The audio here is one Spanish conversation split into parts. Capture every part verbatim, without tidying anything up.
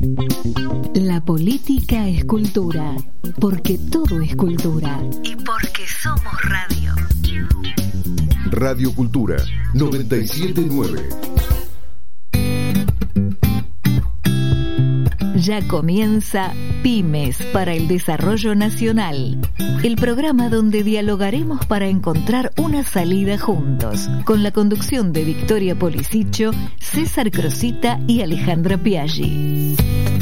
La política es cultura, porque todo es cultura. Y porque somos radio. Radio Cultura noventa y siete punto nueve. Ya comienza Pymes para el Desarrollo Nacional, el programa donde dialogaremos para encontrar una salida juntos, con la conducción de Victoria Policicho, César Crosita y Alejandra Piaggi.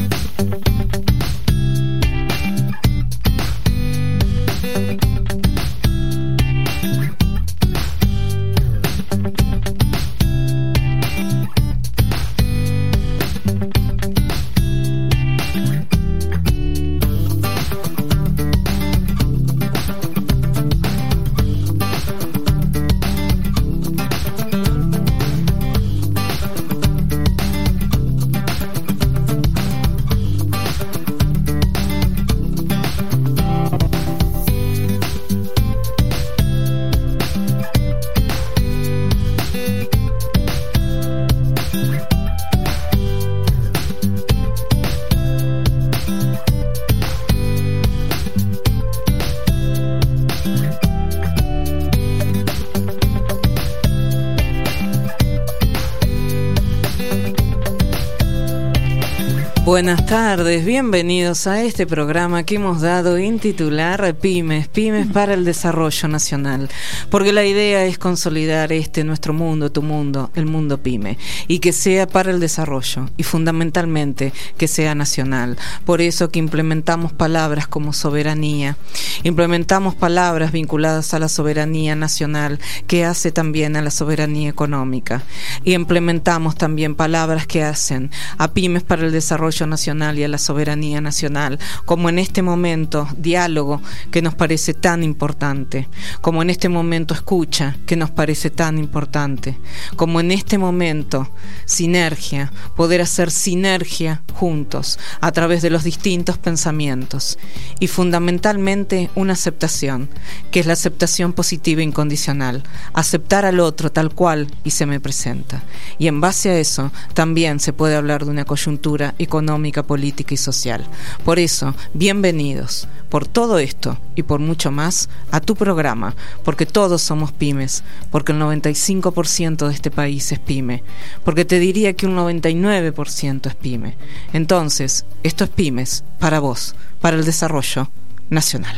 Buenas tardes, bienvenidos a este programa que hemos dado en titular Pymes, Pymes para el Desarrollo Nacional, porque la idea es consolidar este nuestro mundo, tu mundo, el mundo pyme, y que sea para el desarrollo y fundamentalmente que sea nacional. Por eso que implementamos palabras como soberanía, implementamos palabras vinculadas a la soberanía nacional que hace también a la soberanía económica, y implementamos también palabras que hacen a Pymes para el Desarrollo Nacional y a la soberanía nacional, como en este momento diálogo que nos parece tan importante, como en este momento escucha que nos parece tan importante, como en este momento sinergia, poder hacer sinergia juntos a través de los distintos pensamientos, y fundamentalmente una aceptación, que es la aceptación positiva e incondicional, aceptar al otro tal cual y se me presenta, y en base a eso también se puede hablar de una coyuntura económica, política y social. Por eso, bienvenidos por todo esto y por mucho más a tu programa, porque todos somos pymes, porque el noventa y cinco por ciento de este país es pyme, porque te diría que un noventa y nueve por ciento es pyme. Entonces, esto es Pymes para vos, para el desarrollo nacional.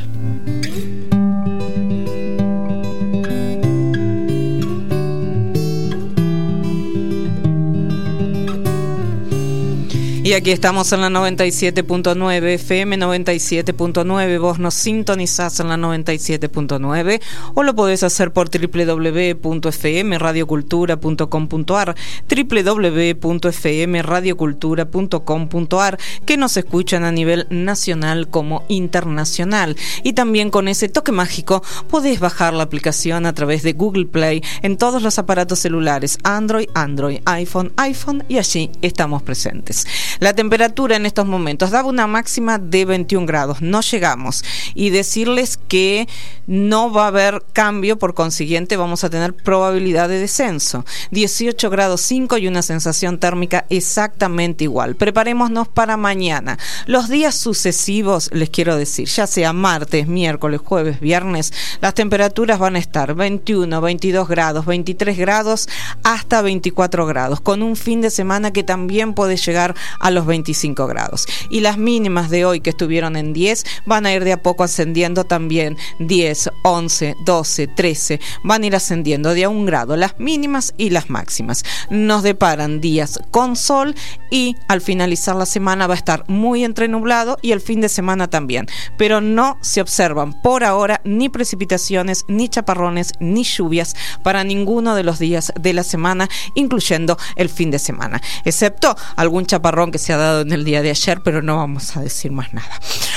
Y aquí estamos en la noventa y siete punto nueve, F M noventa y siete punto nueve, vos nos sintonizás en la noventa y siete punto nueve, o lo podés hacer por doble u doble u doble u punto f m radio cultura punto com punto a r, doble u doble u doble u punto f m radio cultura punto com punto a r, que nos escuchan a nivel nacional como internacional. Y también con ese toque mágico podés bajar la aplicación a través de Google Play en todos los aparatos celulares, Android, Android, iPhone, iPhone, y allí estamos presentes. La temperatura en estos momentos daba una máxima de veintiún grados, no llegamos, y decirles que no va a haber cambio, por consiguiente vamos a tener probabilidad de descenso, dieciocho grados cinco y una sensación térmica exactamente igual. Preparémonos para mañana. Los días sucesivos, les quiero decir, ya sea martes, miércoles, jueves, viernes, las temperaturas van a estar veintiuno, veintidós grados, veintitrés grados hasta veinticuatro grados, con un fin de semana que también puede llegar a los veinticinco grados. Y las mínimas de hoy, que estuvieron en diez, van a ir de a poco ascendiendo también, diez, once, doce, trece, van a ir ascendiendo de a un grado las mínimas y las máximas. Nos deparan días con sol, y al finalizar la semana va a estar muy entrenublado, y el fin de semana también, pero no se observan por ahora ni precipitaciones, ni chaparrones, ni lluvias para ninguno de los días de la semana, incluyendo el fin de semana, excepto algún chaparrón que se ha dado en el día de ayer, pero no vamos a decir más nada.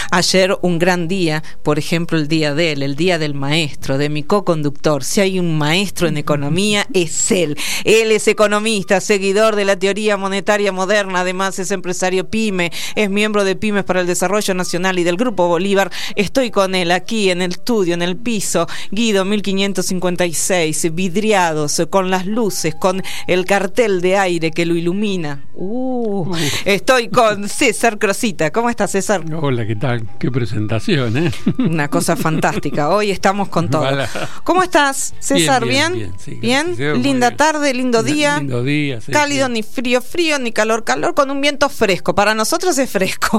Ayer un gran día, por ejemplo el día de él, el día del maestro, de mi co-conductor. Si hay un maestro en economía, es él. Él es economista, seguidor de la teoría monetaria moderna, además es empresario PYME, es miembro de Pymes para el Desarrollo Nacional y del Grupo Bolívar. Estoy con él aquí en el estudio, en el piso, Guido mil quinientos cincuenta y seis, vidriados, con las luces, con el cartel de aire que lo ilumina. Uh, uh. Estoy con César Crosita. ¿Cómo estás, César? Hola, ¿qué tal? Qué presentación, ¿eh? Una cosa fantástica. Hoy estamos con todo. Hola. ¿Cómo estás, César? ¿Bien? ¿Bien? ¿Bien? Sí, ¿Bien? Linda bien. Tarde, lindo día. Lindo día, sí, cálido, sí. Ni frío, frío, ni calor, calor, con un viento fresco. Para nosotros es fresco.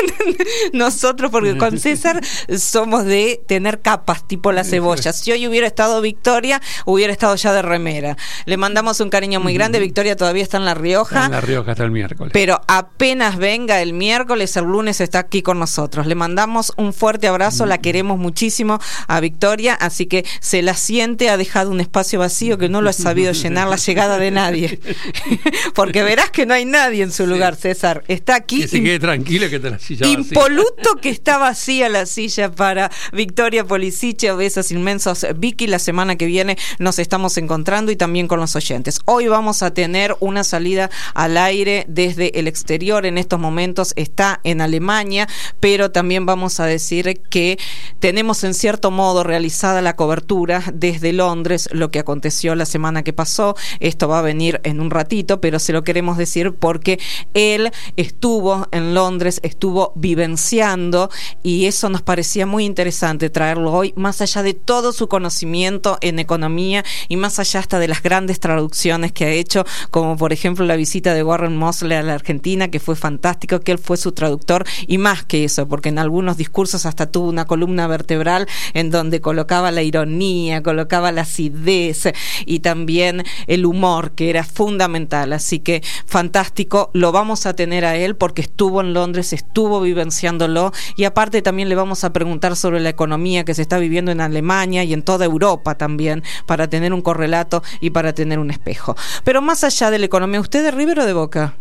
Nosotros, porque con César somos de tener capas, tipo la cebolla. Si hoy hubiera estado Victoria, hubiera estado ya de remera. Le mandamos un cariño muy grande. Victoria todavía está en La Rioja. Está en La Rioja hasta el miércoles. Pero apenas venga el miércoles, el lunes está aquí con nosotros. Le mandamos un fuerte abrazo, la queremos muchísimo a Victoria, así que se la siente, ha dejado un espacio vacío que no lo ha sabido llenar la llegada de nadie. Porque verás que no hay nadie en su sí. lugar, César. Está aquí. Que se quede tranquilo que está la silla vacía. Impoluto que está vacía la silla para Victoria Polisiche. Besos inmensos, Vicky. La semana que viene nos estamos encontrando y también con los oyentes. Hoy vamos a tener una salida al aire desde el exterior. En estos momentos está en Alemania, pero también vamos a decir que tenemos en cierto modo realizada la cobertura desde Londres, lo que aconteció la semana que pasó. Esto va a venir en un ratito, pero se lo queremos decir porque él estuvo en Londres, estuvo vivenciando, y eso nos parecía muy interesante traerlo hoy, más allá de todo su conocimiento en economía y más allá hasta de las grandes traducciones que ha hecho, como por ejemplo la visita de Warren Mosley a la Argentina, que fue fantástico, que él fue su traductor, y más que eso, porque en algunos discursos hasta tuvo una columna vertebral en donde colocaba la ironía, colocaba la acidez y también el humor, que era fundamental. Así que fantástico, lo vamos a tener a él porque estuvo en Londres, estuvo vivenciándolo, y aparte también le vamos a preguntar sobre la economía que se está viviendo en Alemania y en toda Europa también, para tener un correlato y para tener un espejo. Pero más allá de la economía, ¿usted de River o de Boca?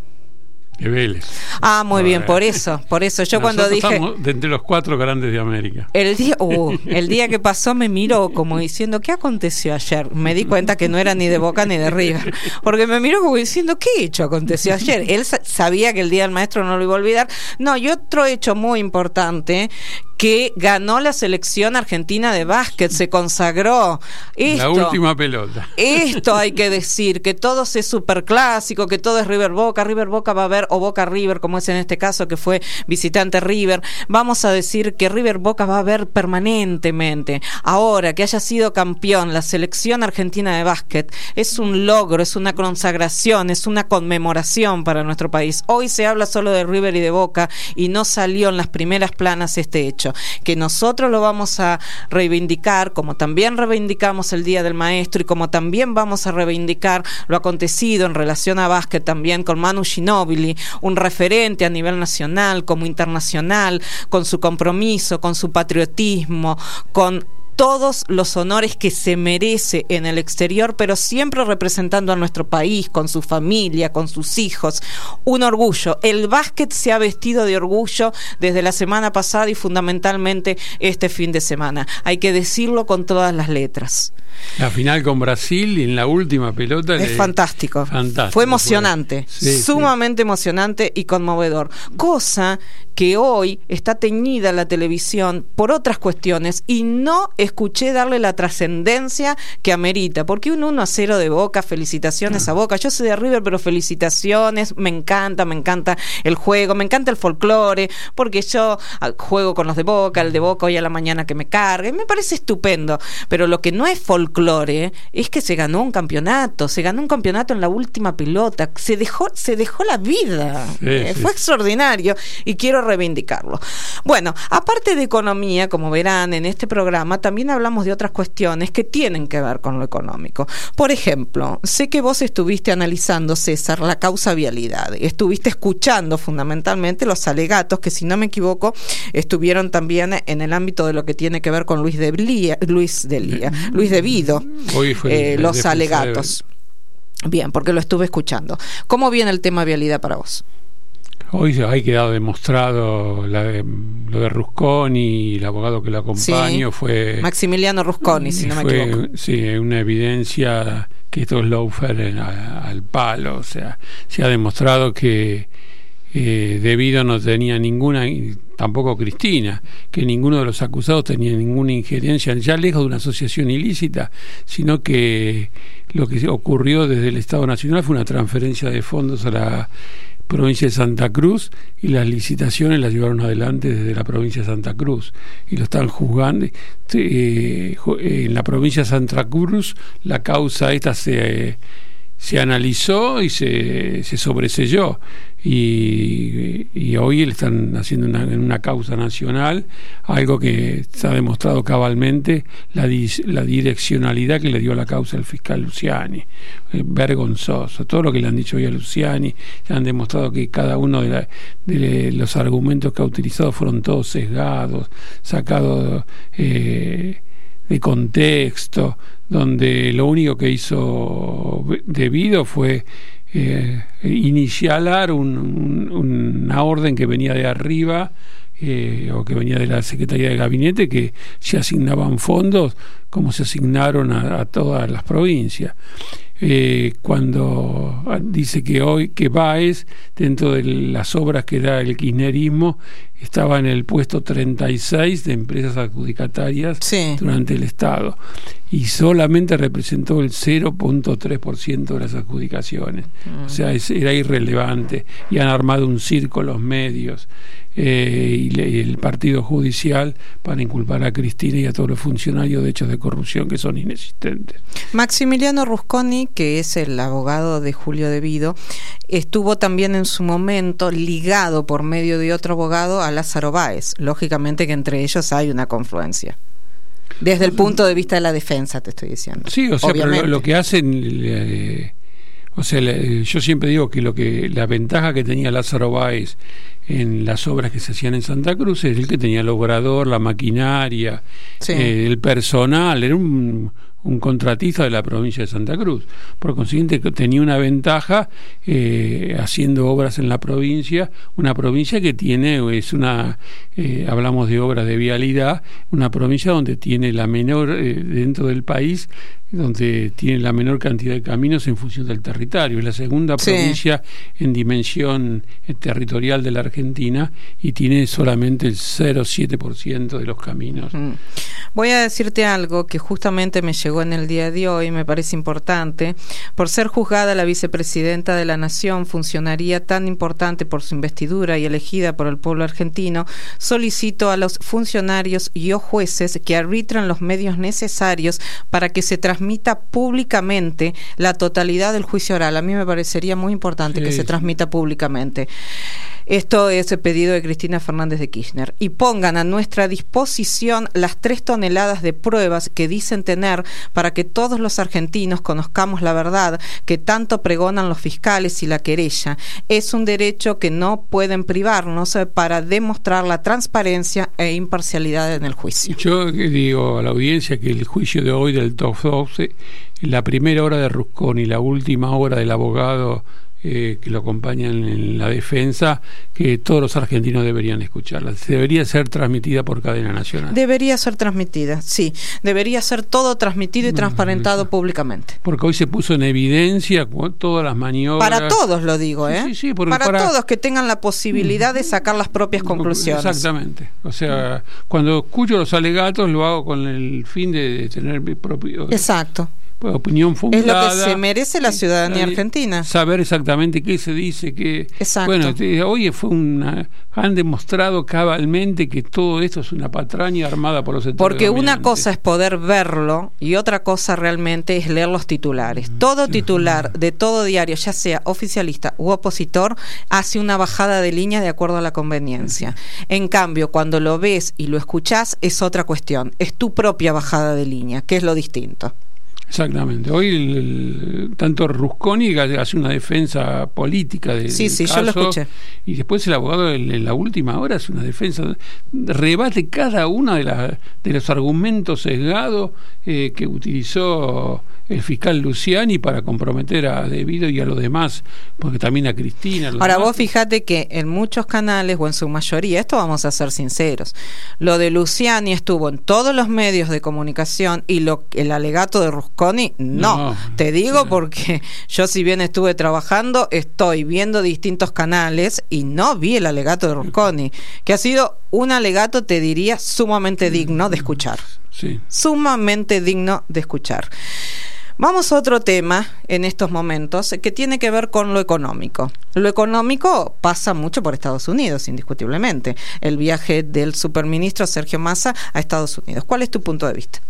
De Vélez. Ah, muy bien, por eso, por eso. Yo Nosotros cuando dije... estamos de entre los cuatro grandes de América. El día, uh, el día que pasó me miró como diciendo, ¿qué aconteció ayer? Me di cuenta que no era ni de Boca ni de River, porque me miró como diciendo, ¿qué hecho aconteció ayer? Él sabía que el Día del Maestro no lo iba a olvidar. No, y otro hecho muy importante, que ganó la selección argentina de básquet, se consagró. Esto, la última pelota. Esto hay que decir, que todo es superclásico, que todo es River Boca, River Boca va a haber, o Boca River, como es en este caso, que fue visitante River. Vamos a decir que River Boca va a haber permanentemente. Ahora, que haya sido campeón la selección argentina de básquet, es un logro, es una consagración, es una conmemoración para nuestro país. Hoy se habla solo de River y de Boca, y no salió en las primeras planas este hecho, que nosotros lo vamos a reivindicar, como también reivindicamos el Día del Maestro y como también vamos a reivindicar lo acontecido en relación a básquet también con Manu Ginóbili, un referente a nivel nacional como internacional, con su compromiso, con su patriotismo, con todos los honores que se merece en el exterior, pero siempre representando a nuestro país, con su familia, con sus hijos. Un orgullo. El básquet se ha vestido de orgullo desde la semana pasada y fundamentalmente este fin de semana. Hay que decirlo con todas las letras. La final con Brasil y en la última pelota es le... fantástico. fantástico. Fue emocionante, fue. Sí, sumamente sí. emocionante y conmovedor. Cosa que hoy está teñida la televisión por otras cuestiones y no escuché darle la trascendencia que amerita, porque un uno a cero de Boca, felicitaciones ah. a Boca. Yo soy de River, pero felicitaciones, me encanta, me encanta el juego, me encanta el folclore, porque yo juego con los de Boca, el de Boca hoy a la mañana que me cargue, me parece estupendo, pero lo que no es folclore es que se ganó un campeonato, se ganó un campeonato en la última pelota, se dejó, se dejó la vida, sí, eh, sí. fue extraordinario y quiero reivindicarlo. Bueno, aparte de economía, como verán en este programa, también hablamos de otras cuestiones que tienen que ver con lo económico. Por ejemplo, sé que vos estuviste analizando, César, la causa vialidad, estuviste escuchando fundamentalmente los alegatos que, si no me equivoco, estuvieron también en el ámbito de lo que tiene que ver con Luis de Lía, Luis de Lía, Luis de Vido, Hoy fue eh, los alegatos. De... Bien, porque lo estuve escuchando. ¿Cómo viene el tema vialidad para vos? Hoy se ha quedado demostrado la de, lo de Rusconi, el abogado que lo acompañó, sí, fue Maximiliano Rusconi, si no me fue, equivoco. Sí, una evidencia que esto es lawfare al palo. O sea, se ha demostrado que eh, Devido no tenía ninguna, tampoco Cristina, que ninguno de los acusados tenía ninguna injerencia, ya lejos de una asociación ilícita, sino que lo que ocurrió desde el Estado Nacional fue una transferencia de fondos a la provincia de Santa Cruz, y las licitaciones las llevaron adelante desde la provincia de Santa Cruz y lo están juzgando. Eh, en la provincia de Santa Cruz la causa esta se, se analizó y se, se sobreselló, y, y hoy le están haciendo una, una causa nacional, algo que se ha demostrado cabalmente la, la direccionalidad que le dio la causa al fiscal Luciani. Eh, vergonzoso todo lo que le han dicho hoy a Luciani. Se han demostrado que cada uno de, la, de los argumentos que ha utilizado fueron todos sesgados, sacados eh, de contexto, donde lo único que hizo Devido fue eh, inicialar un, un, una orden que venía de arriba, eh, o que venía de la Secretaría de Gabinete, que se asignaban fondos como se asignaron a, a todas las provincias. Eh, cuando dice que hoy que Báez, dentro de las obras que da el kirchnerismo, estaba en el puesto treinta y seis de empresas adjudicatarias, sí, durante el Estado, y solamente representó el cero punto tres por ciento de las adjudicaciones. Mm. O sea, es, era irrelevante, y han armado un circo los medios eh, y, le, y el partido judicial para inculpar a Cristina y a todos los funcionarios de hechos de corrupción que son inexistentes. Maximiliano Rusconi, que es el abogado de Julio Devido, estuvo también en su momento ligado por medio de otro abogado a Lázaro Báez. Lógicamente que entre ellos hay una confluencia. Desde el punto de vista de la defensa, te estoy diciendo. Sí, o sea, pero lo, lo que hacen, eh, o sea, le, yo siempre digo que lo que la ventaja que tenía Lázaro Báez en las obras que se hacían en Santa Cruz es el que tenía el obrador, la maquinaria, sí, eh, el personal, era un un contratista de la provincia de Santa Cruz. Por consiguiente, tenía una ventaja eh, haciendo obras en la provincia, una provincia que tiene, es una, eh, hablamos de obras de vialidad, una provincia donde tiene la menor, eh, dentro del país, donde tiene la menor cantidad de caminos en función del territorio. Es la segunda sí. provincia en dimensión territorial de la Argentina, y tiene solamente el cero coma siete por ciento de los caminos. Mm. Voy a decirte algo que justamente me llegó en el día de hoy, me parece importante. Por ser juzgada la vicepresidenta de la Nación, funcionaria tan importante por su investidura y elegida por el pueblo argentino, solicito a los funcionarios y o jueces que arbitran los medios necesarios para que se transmita públicamente la totalidad del juicio oral. A mí me parecería muy importante sí. que se transmita públicamente. Esto es el pedido de Cristina Fernández de Kirchner. Y pongan a nuestra disposición las tres toneladas de pruebas que dicen tener para que todos los argentinos conozcamos la verdad que tanto pregonan los fiscales y la querella. Es un derecho que no pueden privarnos para demostrar la transparencia e imparcialidad en el juicio. Yo digo a la audiencia que el juicio de hoy del top doce, la primera hora de Rusconi y la última hora del abogado Eh, que lo acompañan en la defensa, que todos los argentinos deberían escucharla. Debería ser transmitida por cadena nacional. Debería ser transmitida, sí. Debería ser todo transmitido y transparentado no, públicamente. Porque hoy se puso en evidencia todas las maniobras. Para todos lo digo, ¿eh? Sí, sí, porque para, para todos que tengan la posibilidad de sacar las propias conclusiones. Exactamente. O sea, cuando escucho los alegatos lo hago con el fin de tener mi propio... Exacto. opinión fundada. Es lo que se merece la ciudadanía argentina. Saber exactamente qué se dice, qué. Exacto. Bueno, hoy fue una, han demostrado cabalmente que todo esto es una patraña armada por los sectores Porque dominantes. Una cosa es poder verlo y otra cosa realmente es leer los titulares. Todo titular de todo diario, ya sea oficialista u opositor, hace una bajada de línea de acuerdo a la conveniencia. En cambio, cuando lo ves y lo escuchás, es otra cuestión. Es tu propia bajada de línea, que es lo distinto. Exactamente. Hoy el, el, tanto Rusconi hace una defensa política de, sí, del sí, caso, yo lo escuché. Y después el abogado en, en la última hora hace una defensa, rebate cada uno de, la, de los argumentos sesgados eh, que utilizó el fiscal Luciani para comprometer a De Vido y a los demás, porque también a Cristina. Ahora demás. Vos fíjate que en muchos canales, o en su mayoría, esto vamos a ser sinceros, lo de Luciani estuvo en todos los medios de comunicación y lo el alegato de Rusconi, no. no Te digo no. porque yo, si bien estuve trabajando, estoy viendo distintos canales y no vi el alegato de Rusconi, que ha sido un alegato, te diría, sumamente digno de escuchar. Sí. Sumamente digno de escuchar. Vamos a otro tema en estos momentos que tiene que ver con lo económico. Lo económico pasa mucho por Estados Unidos, indiscutiblemente. El viaje del superministro Sergio Massa a Estados Unidos. ¿Cuál es tu punto de vista?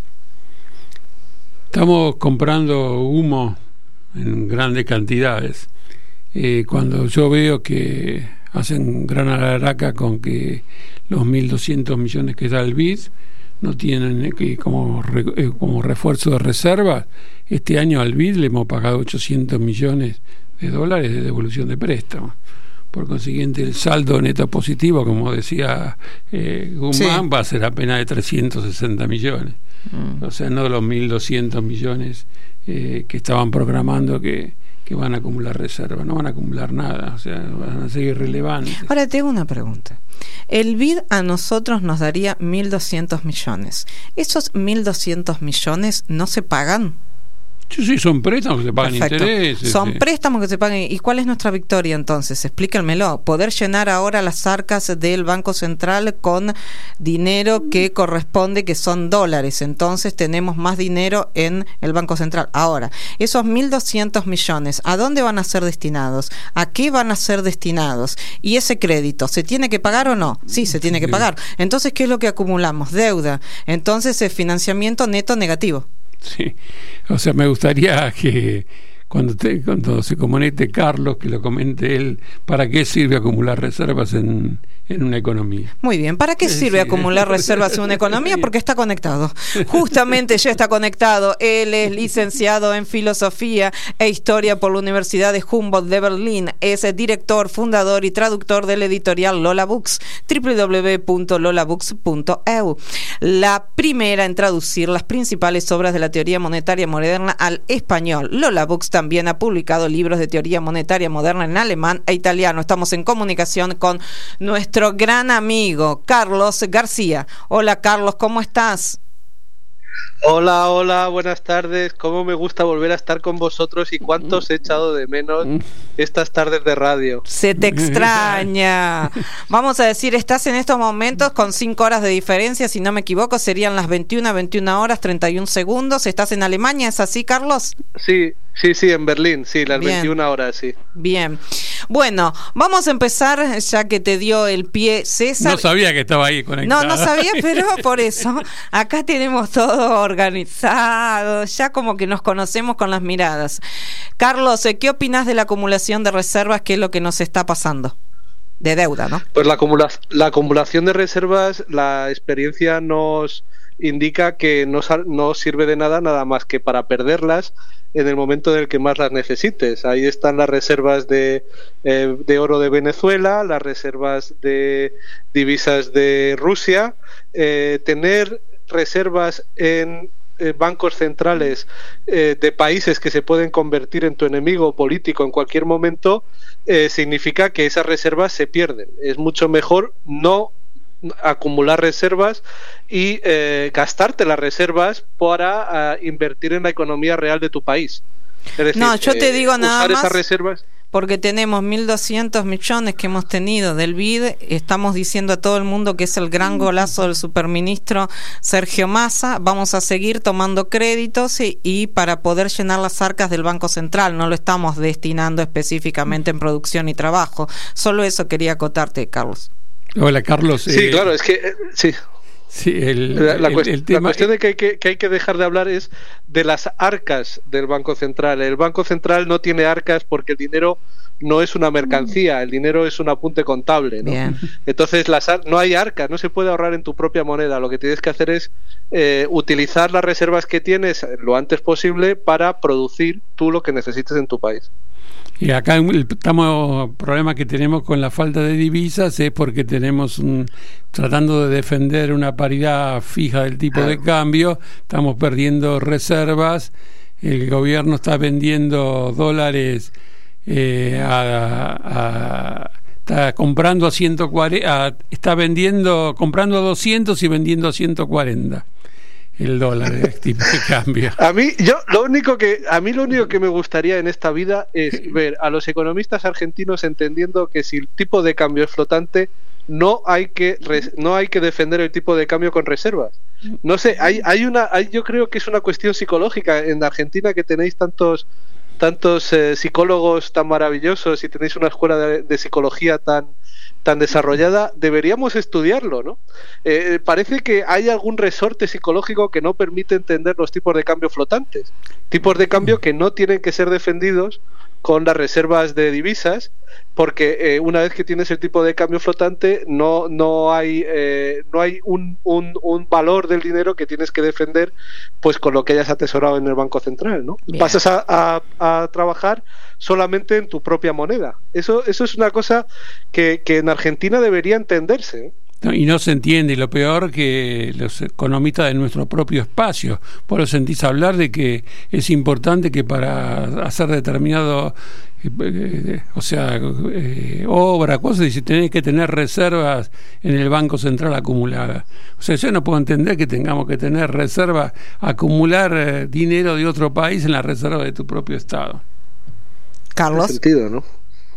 Estamos comprando humo en grandes cantidades. Eh, cuando yo veo que hacen gran alaraca con que los mil doscientos millones que da el B I D no tienen que como, re, eh, como refuerzo de reservas, este año al B I D le hemos pagado ochocientos millones de dólares de devolución de préstamo. Por consiguiente, el saldo neto positivo, como decía eh, Guzmán, sí. va a ser apenas de trescientos sesenta millones. Mm. O sea, no los mil doscientos millones eh, que estaban programando que, que van a acumular reservas. No van a acumular nada, o sea, van a seguir relevantes. Ahora te hago una pregunta. El B I D a nosotros nos daría mil doscientos millones. ¿Esos mil doscientos millones no se pagan? Sí, sí, son préstamos que se pagan Perfecto. intereses. Son sí. préstamos que se pagan. ¿Y cuál es nuestra victoria entonces? Explíquenmelo. Poder llenar ahora las arcas del Banco Central con dinero que corresponde, que son dólares. Entonces tenemos más dinero en el Banco Central. Ahora, esos mil doscientos millones, ¿a dónde van a ser destinados? ¿A qué van a ser destinados? ¿Y ese crédito, se tiene que pagar o no? Sí, se tiene que pagar. Entonces, ¿qué es lo que acumulamos? Deuda. Entonces, es financiamiento neto negativo. Sí, o sea, me gustaría que cuando, te, cuando se comunique Carlos, que lo comente él, ¿para qué sirve acumular reservas en, en una economía? Muy bien, ¿para qué sirve sí. acumular reservas en una economía? Porque está conectado. Justamente ya está conectado. Él es licenciado en Filosofía e Historia por la Universidad de Humboldt de Berlín. Es director, fundador y traductor del editorial Lola Books, doble u doble u doble u punto lola books punto e u. La primera en traducir las principales obras de la teoría monetaria moderna al español. Lola Books también ha publicado libros de teoría monetaria moderna en alemán e italiano. Estamos en comunicación con nuestro gran amigo Carlos García. Hola Carlos, ¿cómo estás? Hola, hola, buenas tardes. Cómo me gusta volver a estar con vosotros y cuánto os he echado de menos estas tardes de radio. Se te extraña. Vamos a decir, estás en estos momentos con cinco horas de diferencia, si no me equivoco, serían las veintiuna, veintiuna horas, treinta y un segundos. ¿Estás en Alemania? ¿Es así, Carlos? Sí, sí, sí, en Berlín, sí, las Bien. veintiuna horas, sí. Bien. Bueno, vamos a empezar, ya que te dio el pie César. No sabía que estaba ahí conectado. No, no sabía, pero por eso. Acá tenemos todo organizado, ya como que nos conocemos con las miradas. Carlos, ¿qué opinas de la acumulación de reservas? ¿Qué es lo que nos está pasando? De deuda, ¿no? Pues la, acumula la acumulación de reservas, la experiencia nos indica que no, no sirve de nada, nada más que para perderlas en el momento en el que más las necesites. Ahí están las reservas de, eh, de oro de Venezuela, las reservas de divisas de Rusia. Eh, tener reservas en eh, bancos centrales eh, de países que se pueden convertir en tu enemigo político en cualquier momento eh, significa que esas reservas se pierden. Es mucho mejor no acumular reservas y eh, gastarte las reservas para uh, invertir en la economía real de tu país. Es decir, no, yo te eh, digo nada usar más esas reservas. Porque tenemos mil doscientos millones que hemos tenido del B I D, estamos diciendo a todo el mundo que es el gran golazo del superministro Sergio Massa, vamos a seguir tomando créditos y, y para poder llenar las arcas del Banco Central, no lo estamos destinando específicamente en producción y trabajo. Solo eso quería acotarte, Carlos. Hola, Carlos. Sí, eh, claro, es que eh, sí. Sí, el, la, la, el, cuest el tema... la cuestión de que hay que, que hay que dejar de hablar es de las arcas del Banco Central. El Banco Central no tiene arcas porque el dinero no es una mercancía, el dinero es un apunte contable, ¿no? Bien. Entonces las ar- no hay arca, no se puede ahorrar en tu propia moneda. Lo que tienes que hacer es eh, utilizar las reservas que tienes lo antes posible para producir tú lo que necesites en tu país. Y acá el estamos, problema que tenemos con la falta de divisas es porque tenemos un, tratando de defender una paridad fija del tipo de cambio, estamos perdiendo reservas, el gobierno está vendiendo dólares, eh, a, a, está comprando a ciento cuarenta, a, está vendiendo, comprando a doscientos y vendiendo a ciento cuarenta. El dólar es tipo de cambio. A mí, yo lo único que a mí lo único que me gustaría en esta vida es ver a los economistas argentinos entendiendo que si el tipo de cambio es flotante, no hay que res, no hay que defender el tipo de cambio con reservas. No sé, hay hay una hay, yo creo que es una cuestión psicológica en Argentina, que tenéis tantos tantos eh, psicólogos tan maravillosos y tenéis una escuela de, de psicología tan tan desarrollada, deberíamos estudiarlo, ¿no? Eh, parece que hay algún resorte psicológico que no permite entender los tipos de cambio flotantes, tipos de cambio que no tienen que ser defendidos con las reservas de divisas, porque eh, una vez que tienes el tipo de cambio flotante no no hay eh, no hay un, un, un valor del dinero que tienes que defender pues con lo que hayas atesorado en el Banco Central, ¿no? Bien. Pasas a, a, a trabajar solamente en tu propia moneda. Eso eso es una cosa que, que en Argentina debería entenderse, ¿eh? No, y no se entiende, y lo peor que los economistas de nuestro propio espacio, por eso sentís hablar de que es importante que para hacer determinado, eh, o sea, eh, obra, cosas, y si tenés que tener reservas en el Banco Central acumuladas. O sea, yo no puedo entender que tengamos que tener reservas, acumular eh, dinero de otro país en la reserva de tu propio Estado. Carlos. Tiene sentido, ¿no?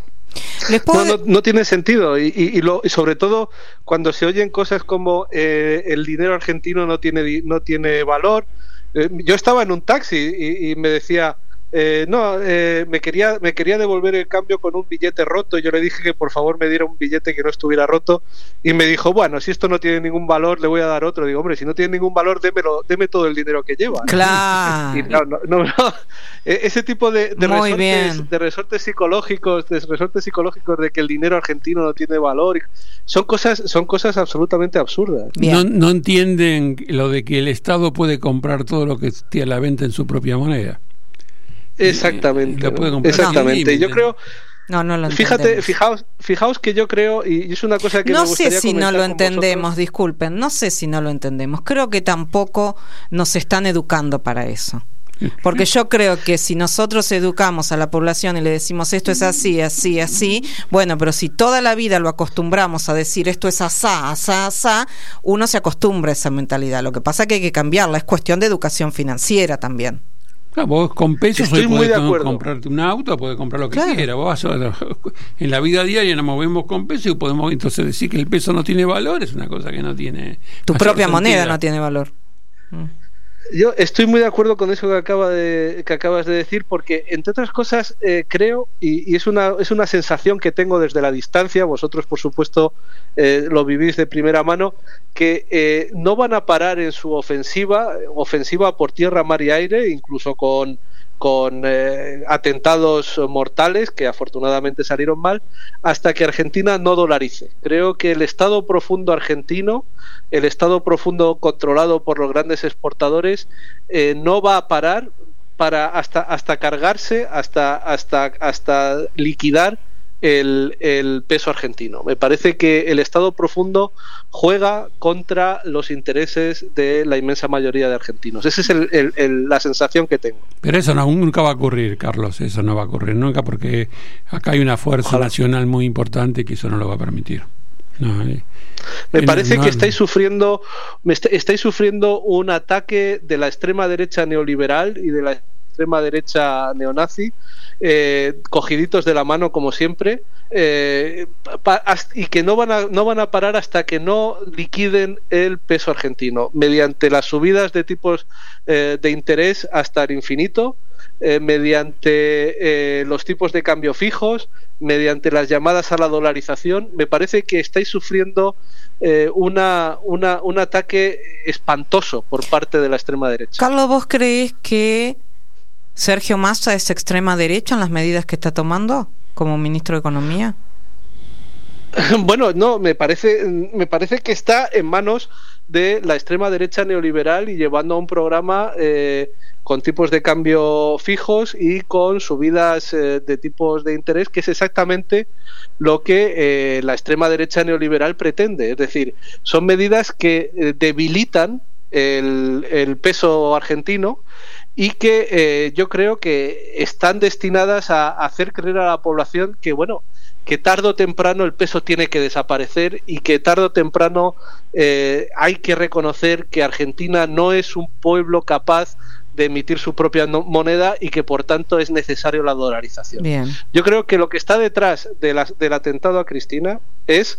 ¿Les puedo... no, no, no tiene sentido y, y, y, lo, y sobre todo cuando se oyen cosas como eh, el dinero argentino no tiene no tiene valor. Eh, yo estaba en un taxi y, y me decía eh, no eh, me quería me quería devolver el cambio con un billete roto, y yo le dije que por favor me diera un billete que no estuviera roto, y me dijo, bueno, si esto no tiene ningún valor le voy a dar otro. Digo, hombre, si no tiene ningún valor, démelo, deme todo el dinero que lleva. Claro. Y no, no, no, no. Ese tipo de, de resortes, de resortes psicológicos, de resortes psicológicos de que el dinero argentino no tiene valor, son cosas, son cosas absolutamente absurdas. No, no entienden lo de que el Estado puede comprar todo lo que esté a la venta en su propia moneda. Exactamente, lo puede comprar. Exactamente. Yo creo. No, no lo Fíjate, fijaos, fijaos que yo creo, y es una cosa que no me gustaría sé si no lo entendemos, vosotros. Disculpen, no sé si no lo entendemos. Creo que tampoco nos están educando para eso. Porque yo creo que si nosotros educamos a la población y le decimos esto es así, así, así, bueno, pero si toda la vida lo acostumbramos a decir esto es asá, asá, asá, uno se acostumbra a esa mentalidad. Lo que pasa es que hay que cambiarla, es cuestión de educación financiera también. Claro, vos con pesos Estoy muy de acuerdo. Comprarte un auto, podés comprar lo que Claro. quieras. Vos vas a, en la vida diaria nos movemos con pesos y podemos entonces decir que el peso no tiene valor, es una cosa que no tiene. Tu propia sentido. moneda no tiene valor. Mm. Yo estoy muy de acuerdo con eso que acaba de que acabas de decir, porque entre otras cosas eh, creo, y, y es una es una sensación que tengo desde la distancia, vosotros por supuesto eh, lo vivís de primera mano, que eh, no van a parar en su ofensiva, ofensiva por tierra, mar y aire, incluso con con eh, atentados mortales que afortunadamente salieron mal, hasta que Argentina no dolarice. Creo que el Estado profundo argentino, el Estado profundo controlado por los grandes exportadores, eh, no va a parar para hasta hasta cargarse, hasta hasta hasta liquidar el, el peso argentino. Me parece que el Estado profundo juega contra los intereses de la inmensa mayoría de argentinos. Esa es el, el, el, la sensación que tengo. Pero eso no, nunca va a ocurrir, Carlos, eso no va a ocurrir nunca, porque acá hay una fuerza Ojalá. nacional muy importante que eso no lo va a permitir. No, eh, Me parece no, que estáis sufriendo estáis sufriendo un ataque de la extrema derecha neoliberal y de la extrema derecha neonazi, eh, cogiditos de la mano como siempre, eh, pa, y que no van a no van a parar hasta que no liquiden el peso argentino mediante las subidas de tipos eh, de interés hasta el infinito, eh, mediante eh, los tipos de cambio fijos, mediante las llamadas a la dolarización. Me parece que estáis sufriendo eh, una, una un ataque espantoso por parte de la extrema derecha. Carlos, ¿vos creés que Sergio Massa es extrema derecha en las medidas que está tomando como ministro de Economía? Bueno, no, me parece, me parece que está en manos de la extrema derecha neoliberal y llevando a un programa eh, con tipos de cambio fijos y con subidas eh, de tipos de interés, que es exactamente lo que eh, la extrema derecha neoliberal pretende. Es decir, son medidas que eh, debilitan el, el peso argentino y que eh, yo creo que están destinadas a hacer creer a la población que, bueno, que tarde o temprano el peso tiene que desaparecer y que tarde o temprano eh, hay que reconocer que Argentina no es un pueblo capaz de emitir su propia no- moneda y que por tanto es necesario la dolarización. Bien. Yo creo que lo que está detrás de la, del atentado a Cristina es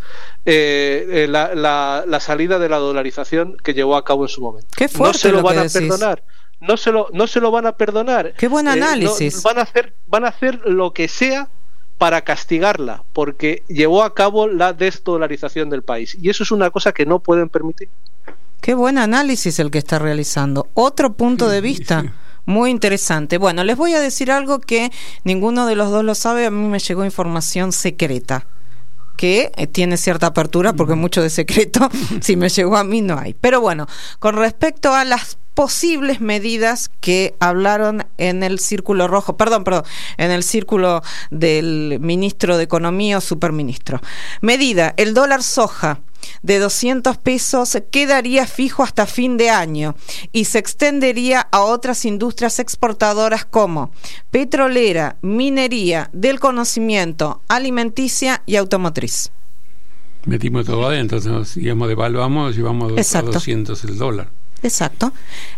eh, eh, la, la, la salida de la dolarización que llevó a cabo en su momento. Qué fuerte no se lo, lo van que a decís. perdonar. No se lo, no se lo van a perdonar. Qué buen análisis. Eh, no, van a hacer, van a hacer lo que sea para castigarla, porque llevó a cabo la desdolarización del país. Y eso es una cosa que no pueden permitir. Qué buen análisis el que está realizando. Otro punto de vista. Sí. Muy interesante. Bueno, les voy a decir algo que ninguno de los dos lo sabe. A mí me llegó información secreta que eh, tiene cierta apertura, porque mucho de secreto, si me llegó a mí, no hay. Pero bueno, con respecto a las posibles medidas que hablaron en el círculo rojo, perdón, perdón, en el círculo del ministro de Economía o superministro. Medida, el dólar soja de doscientos pesos quedaría fijo hasta fin de año y se extendería a otras industrias exportadoras como petrolera, minería, del conocimiento, alimenticia y automotriz. Metimos todo adentro, entonces, digamos, devaluamos, llevamos a doscientos el dólar. Exacto.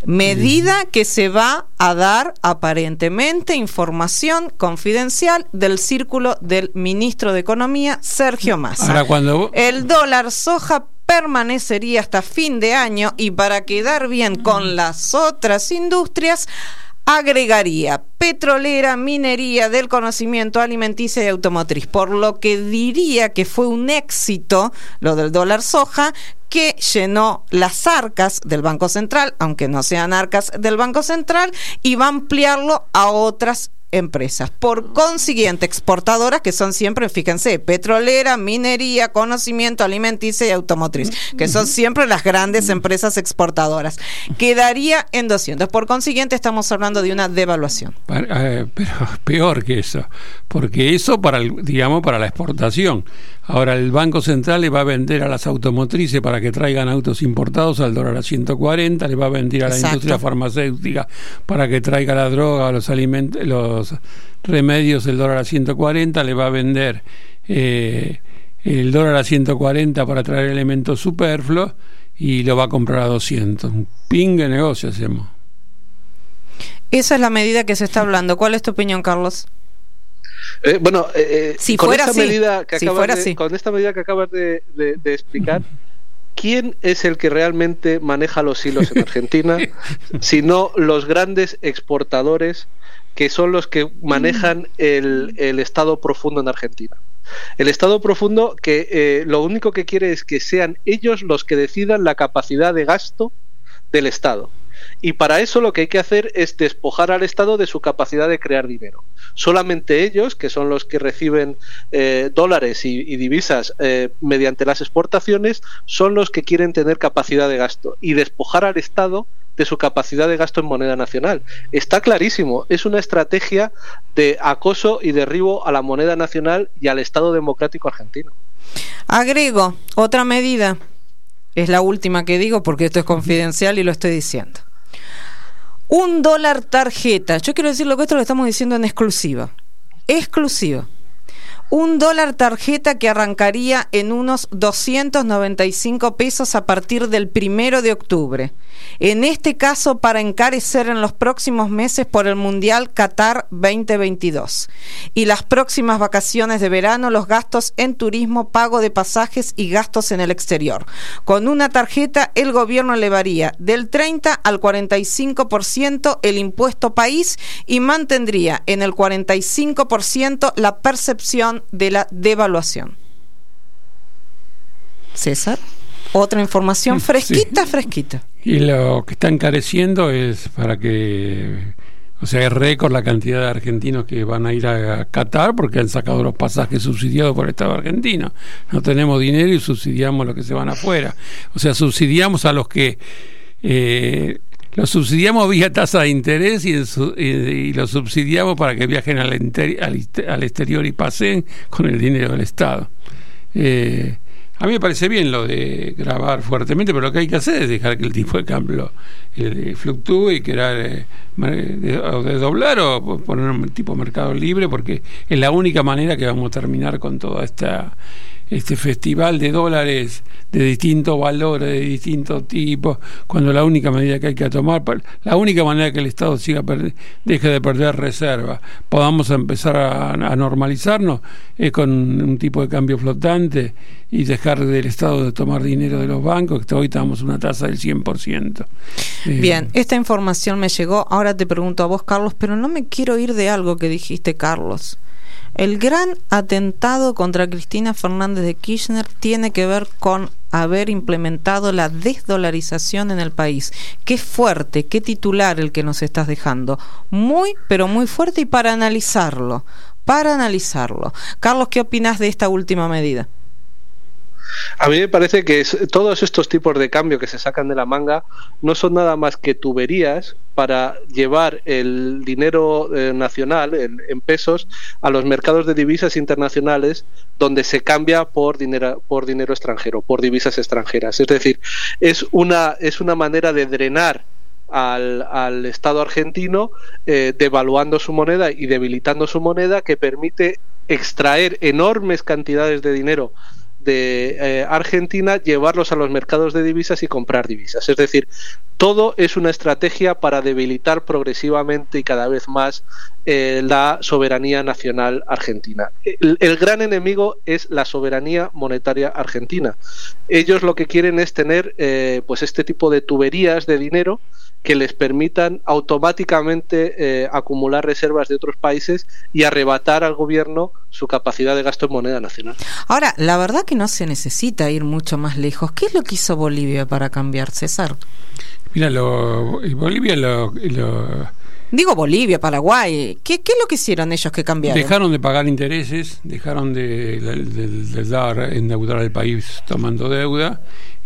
Medida que se va a dar aparentemente información confidencial del círculo del ministro de Economía, Sergio Massa. Ahora cuando el dólar soja permanecería hasta fin de año y para quedar bien con las otras industrias agregaría petrolera, minería, del conocimiento, alimenticia y automotriz, por lo que diría que fue un éxito lo del dólar soja, que llenó las arcas del Banco Central, aunque no sean arcas del Banco Central, y va a ampliarlo a otras empresas. Por consiguiente, exportadoras que son siempre, fíjense, petrolera, minería, conocimiento, alimenticia y automotriz, que son siempre las grandes empresas exportadoras. Quedaría en doscientos. Por consiguiente, estamos hablando de una devaluación. Eh, pero peor que eso, porque eso para el, digamos para la exportación. Ahora el Banco Central le va a vender a las automotrices para que traigan autos importados al dólar a ciento cuarenta, le va a vender a la Exacto. industria farmacéutica para que traiga la droga, los alimentos, los remedios el dólar a ciento cuarenta, le va a vender eh, el dólar a ciento cuarenta para traer elementos superfluos y lo va a comprar a doscientos. Un pingue negocio hacemos. Esa es la medida que se está hablando. ¿Cuál es tu opinión, Carlos? Eh, bueno, eh, Si con, fuera esta así, medida que si acabas fuera de, así. con esta medida que acabas de, de, de explicar, ¿quién es el que realmente maneja los hilos en Argentina? Sino los grandes exportadores, que son los que manejan el, el Estado profundo en Argentina. El Estado profundo que eh, lo único que quiere es que sean ellos los que decidan la capacidad de gasto del Estado. Y para eso lo que hay que hacer es despojar al Estado de su capacidad de crear dinero. Solamente ellos, que son los que reciben eh, dólares y, y divisas eh, mediante las exportaciones, son los que quieren tener capacidad de gasto. Y despojar al Estado de su capacidad de gasto en moneda nacional. Está clarísimo, es una estrategia de acoso y derribo a la moneda nacional y al Estado democrático argentino. Agrego otra medida. Es la última que digo porque esto es confidencial y lo estoy diciendo. Un dólar tarjeta. Yo quiero decir lo que esto lo estamos diciendo en exclusiva. Exclusiva. Un dólar tarjeta que arrancaría en unos doscientos noventa y cinco pesos a partir del primero de octubre. En este caso, para encarecer en los próximos meses por el Mundial Qatar veinte veintidós. Y las próximas vacaciones de verano, los gastos en turismo, pago de pasajes y gastos en el exterior. Con una tarjeta, el gobierno elevaría del treinta al cuarenta y cinco por ciento el impuesto país y mantendría en el cuarenta y cinco por ciento la percepción de la devaluación. César, otra información fresquita, sí. fresquita. Y lo que está encareciendo es para que O sea, es récord la cantidad de argentinos que van a ir a Qatar porque han sacado los pasajes subsidiados por el Estado argentino. No tenemos dinero y subsidiamos los que se van afuera. O sea, subsidiamos a los que... Eh, los subsidiamos vía tasa de interés y, en su, y, y los subsidiamos para que viajen al, inter, al, al exterior y pasen con el dinero del Estado. Eh, a mí me parece bien lo de grabar fuertemente, pero lo que hay que hacer es dejar que el tipo de cambio eh, fluctúe y crear eh, de, o desdoblar o poner un tipo de mercado libre, porque es la única manera que vamos a terminar con toda esta este festival de dólares de distintos valores, de distintos tipos, cuando la única medida que hay que tomar, la única manera que el Estado siga deje de perder reserva, podamos empezar a, a normalizarnos, es con un tipo de cambio flotante y dejar del Estado de tomar dinero de los bancos, que hoy estamos una tasa del cien por ciento. Eh, Bien, esta información me llegó, ahora te pregunto a vos, Carlos, pero no me quiero ir de algo que dijiste, Carlos. El gran atentado contra Cristina Fernández de Kirchner tiene que ver con haber implementado la desdolarización en el país. Qué fuerte, qué titular el que nos estás dejando. Muy, pero muy fuerte, y para analizarlo, para analizarlo. Carlos, ¿qué opinas de esta última medida? A mí me parece que es, todos estos tipos de cambio que se sacan de la manga no son nada más que tuberías para llevar el dinero eh, nacional en, en pesos a los mercados de divisas internacionales, donde se cambia por dinero por dinero extranjero, por divisas extranjeras. Es decir, es una es una manera de drenar al, al Estado argentino, eh, devaluando su moneda y debilitando su moneda, que permite extraer enormes cantidades de dinero de eh, Argentina, llevarlos a los mercados de divisas y comprar divisas. Es decir, todo es una estrategia para debilitar progresivamente y cada vez más eh, la soberanía nacional argentina. El, el gran enemigo es la soberanía monetaria argentina. Ellos lo que quieren es tener eh, pues este tipo de tuberías de dinero que les permitan automáticamente eh, acumular reservas de otros países y arrebatar al gobierno su capacidad de gasto en moneda nacional. Ahora, la verdad que no se necesita ir mucho más lejos. ¿Qué es lo que hizo Bolivia para cambiar, César? Mira, lo, Bolivia lo, lo... Digo Bolivia, Paraguay. ¿Qué, ¿Qué es lo que hicieron ellos que cambiaron? Dejaron de pagar intereses, dejaron de, de, de, de dar, endeudar al país tomando deuda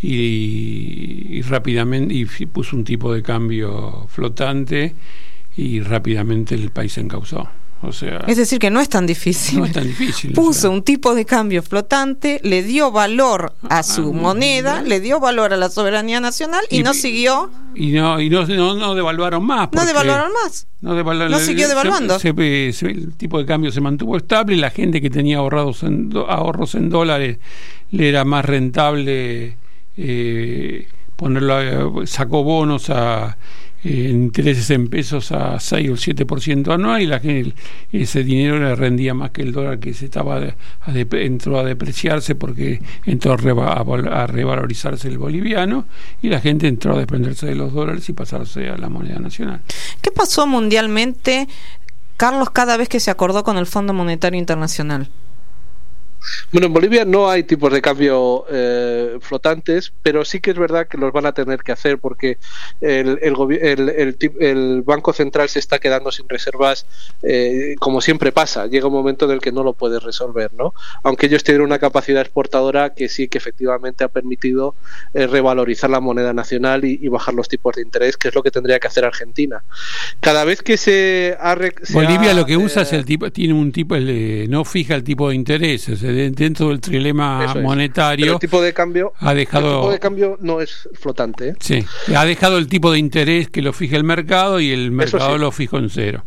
y, y rápidamente y puso un tipo de cambio flotante y rápidamente el país se encauzó. O sea, es decir, que no es tan difícil. No es tan difícil. Puso, o sea, un tipo de cambio flotante, le dio valor a su ah, moneda, le dio valor a la soberanía nacional y, y no siguió. Y no y no, no, no devaluaron más. No devaluaron más. No, devaluaron, no siguió devaluando. Se, se, se, el tipo de cambio se mantuvo estable y la gente que tenía ahorrados en, ahorros en dólares le era más rentable eh, ponerlo, sacó bonos a Eh, intereses en pesos a seis o siete por ciento anual, y la gente, ese dinero le rendía más que el dólar, que se estaba de, a de, entró a depreciarse porque entró a, reva, a, a revalorizarse el boliviano, y la gente entró a desprenderse de los dólares y pasarse a la moneda nacional. ¿Qué pasó mundialmente, Carlos, cada vez que se acordó con el Fondo Monetario Internacional? Bueno, en Bolivia no hay tipos de cambio eh, flotantes, pero sí que es verdad que los van a tener que hacer porque el, el, el, el, el Banco Central se está quedando sin reservas, eh, como siempre pasa. Llega un momento en el que no lo puedes resolver, ¿no? Aunque ellos tienen una capacidad exportadora que sí que efectivamente ha permitido eh, revalorizar la moneda nacional y, y bajar los tipos de interés, que es lo que tendría que hacer Argentina. Cada vez que se ha... Se Bolivia ha, lo que usa eh, es el tipo, tiene un tipo, el, no fija el tipo de interés, es dentro del trilema monetario. Pero el tipo de cambio ha dejado, el tipo de cambio no es flotante, ¿eh? Sí, ha dejado el tipo de interés que lo fija el mercado y el mercado sí lo fijó en cero.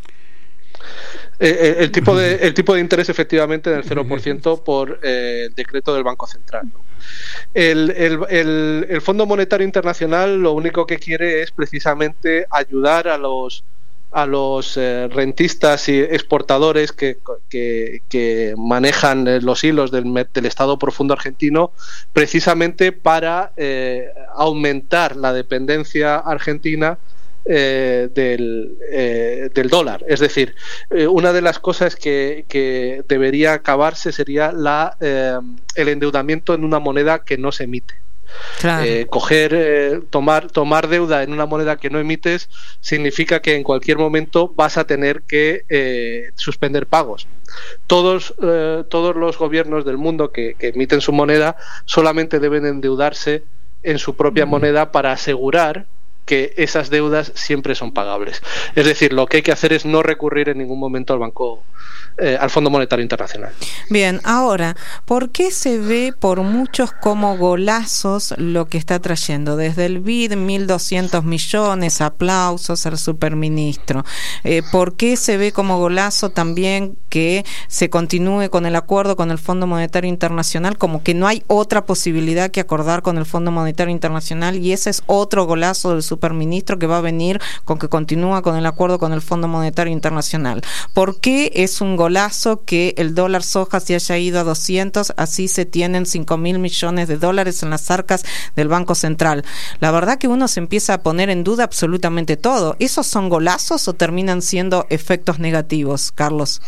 Eh, el tipo de el tipo de interés efectivamente del cero por ciento por eh, decreto del Banco Central, ¿no? El, el, el, el Fondo Monetario Internacional lo único que quiere es precisamente ayudar a los a los eh, rentistas y exportadores que, que, que manejan eh, los hilos del, del Estado profundo argentino, precisamente para eh, aumentar la dependencia argentina eh, del, eh, del dólar. Es decir, eh, una de las cosas que, que debería acabarse sería la, eh, el endeudamiento en una moneda que no se emite. Claro. Eh, coger, eh, tomar, tomar deuda en una moneda que no emites significa que en cualquier momento vas a tener que eh, suspender pagos. Todos, eh, todos los gobiernos del mundo que, que emiten su moneda solamente deben endeudarse en su propia mm. moneda para asegurar que esas deudas siempre son pagables. Es decir, lo que hay que hacer es no recurrir en ningún momento al Banco, eh, al Fondo Monetario Internacional. Bien, ahora, ¿por qué se ve por muchos como golazos lo que está trayendo? Desde el B I D, mil doscientos millones, aplausos al superministro. Eh, ¿Por qué se ve como golazo también que se continúe con el acuerdo con el Fondo Monetario Internacional, como que no hay otra posibilidad que acordar con el Fondo Monetario Internacional, y ese es otro golazo del superministro que va a venir con que continúa con el acuerdo con el Fondo Monetario Internacional? ¿Por qué es un golazo que el dólar soja se haya ido a doscientos, así se tienen cinco mil millones de dólares en las arcas del Banco Central? La verdad que uno se empieza a poner en duda absolutamente todo. ¿Esos son golazos o terminan siendo efectos negativos, Carlos?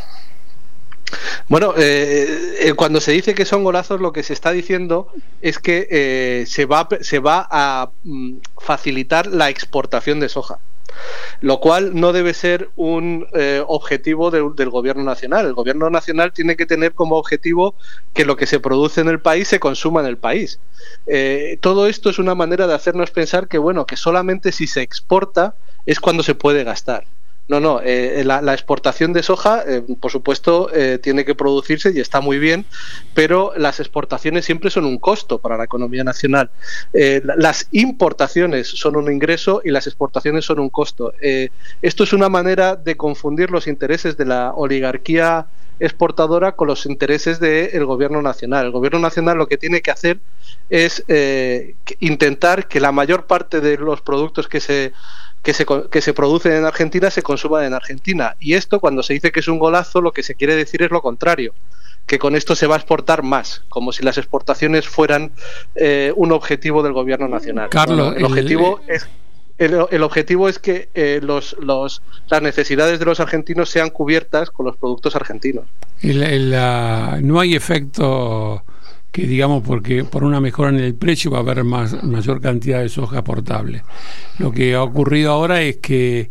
Bueno, eh, eh, cuando se dice que son golazos, lo que se está diciendo es que eh, se va, se va a mm, facilitar la exportación de soja, lo cual no debe ser un eh, objetivo de, del gobierno nacional. El gobierno nacional tiene que tener como objetivo que lo que se produce en el país se consuma en el país. Eh, todo esto es una manera de hacernos pensar que, bueno, que solamente si se exporta es cuando se puede gastar. No, no, eh, la, la exportación de soja, eh, por supuesto, eh, tiene que producirse y está muy bien, pero las exportaciones siempre son un costo para la economía nacional. Eh, las importaciones son un ingreso y las exportaciones son un costo. Eh, esto es una manera de confundir los intereses de la oligarquía exportadora con los intereses del gobierno nacional. El gobierno nacional lo que tiene que hacer es eh, intentar que la mayor parte de los productos que se Que se, que se producen en Argentina se consuman en Argentina. Y esto, cuando se dice que es un golazo, lo que se quiere decir es lo contrario, que con esto se va a exportar más, como si las exportaciones fueran eh, un objetivo del gobierno nacional. Carlos, bueno, el objetivo el... es el, el objetivo es que eh, los, los, las necesidades de los argentinos sean cubiertas con los productos argentinos. El, el, la, no hay efecto que, digamos, porque por una mejora en el precio va a haber más mayor cantidad de soja portable. Lo que ha ocurrido ahora es que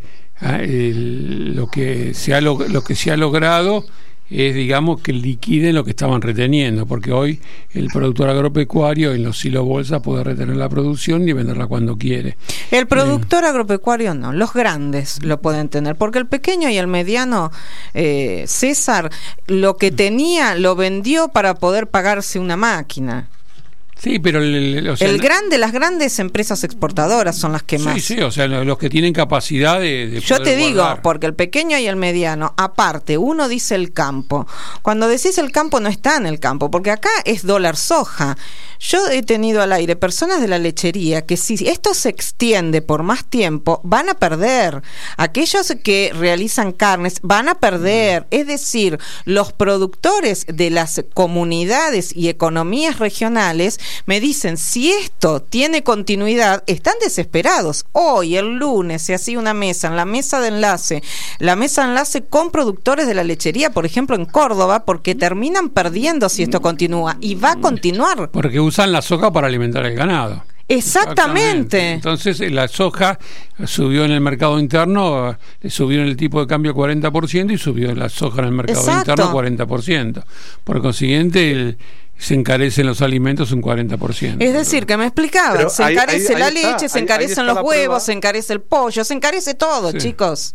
el, lo que se ha lo, lo que se ha logrado es, digamos, que liquiden lo que estaban reteniendo, porque hoy el productor agropecuario en los silos bolsa puede retener la producción y venderla cuando quiere. El productor eh. agropecuario no, los grandes lo pueden tener, porque el pequeño y el mediano, eh, César, lo que tenía lo vendió para poder pagarse una máquina. Sí, pero el, el, o sea, el grande, las grandes empresas exportadoras son las que sí, más. Sí, sí, o sea, los que tienen capacidad de, de Yo te guardar. digo, porque el pequeño y el mediano, aparte, uno dice el campo. Cuando decís el campo, no está en el campo, porque acá es dólar soja. Yo he tenido al aire personas de la lechería que si esto se extiende por más tiempo, van a perder. Aquellos que realizan carnes van a perder. Es decir, los productores de las comunidades y economías regionales me dicen, si esto tiene continuidad, están desesperados. Hoy, el lunes, se hacía una mesa, en la mesa de enlace, la mesa de enlace con productores de la lechería, por ejemplo, en Córdoba, porque terminan perdiendo si esto continúa, y va a continuar. Porque usan la soja para alimentar el ganado. Exactamente. Entonces la soja subió en el mercado interno, subió en el tipo de cambio cuarenta por ciento y subió la soja en el mercado Exacto. interno cuarenta por ciento. Por consiguiente, el, se encarecen los alimentos un cuarenta por ciento. Es decir, que me explicaban, Pero se ahí, encarece ahí, la ahí leche, está, se ahí, encarecen ahí los huevos, prueba. se encarece el pollo, se encarece todo, Sí. chicos.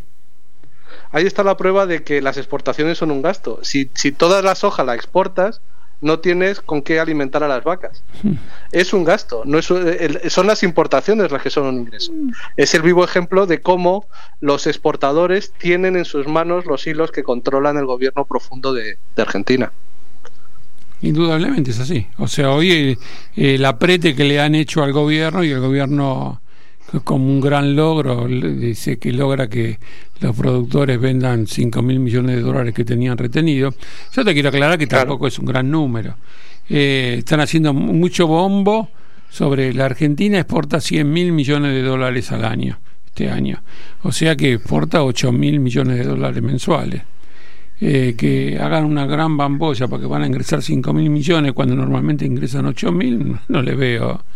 Ahí está la prueba de que las exportaciones son un gasto. Si, si toda la soja la exportas, no tienes con qué alimentar a las vacas. Es un gasto, no es, el, son las importaciones las que son un ingreso. Es el vivo ejemplo de cómo los exportadores tienen en sus manos los hilos que controlan el gobierno profundo de, de Argentina. Indudablemente es así. O sea, hoy el, el aprete que le han hecho al gobierno, y el gobierno, como un gran logro, dice que logra que los productores vendan cinco mil millones de dólares que tenían retenido. Yo te quiero aclarar que tampoco claro. es un gran número. Eh, están haciendo mucho bombo sobre la Argentina, exporta cien mil millones de dólares al año, este año. O sea que exporta ocho mil millones de dólares mensuales. Eh, que hagan una gran bambolla porque van a ingresar cinco mil millones cuando normalmente ingresan ocho mil, no le veo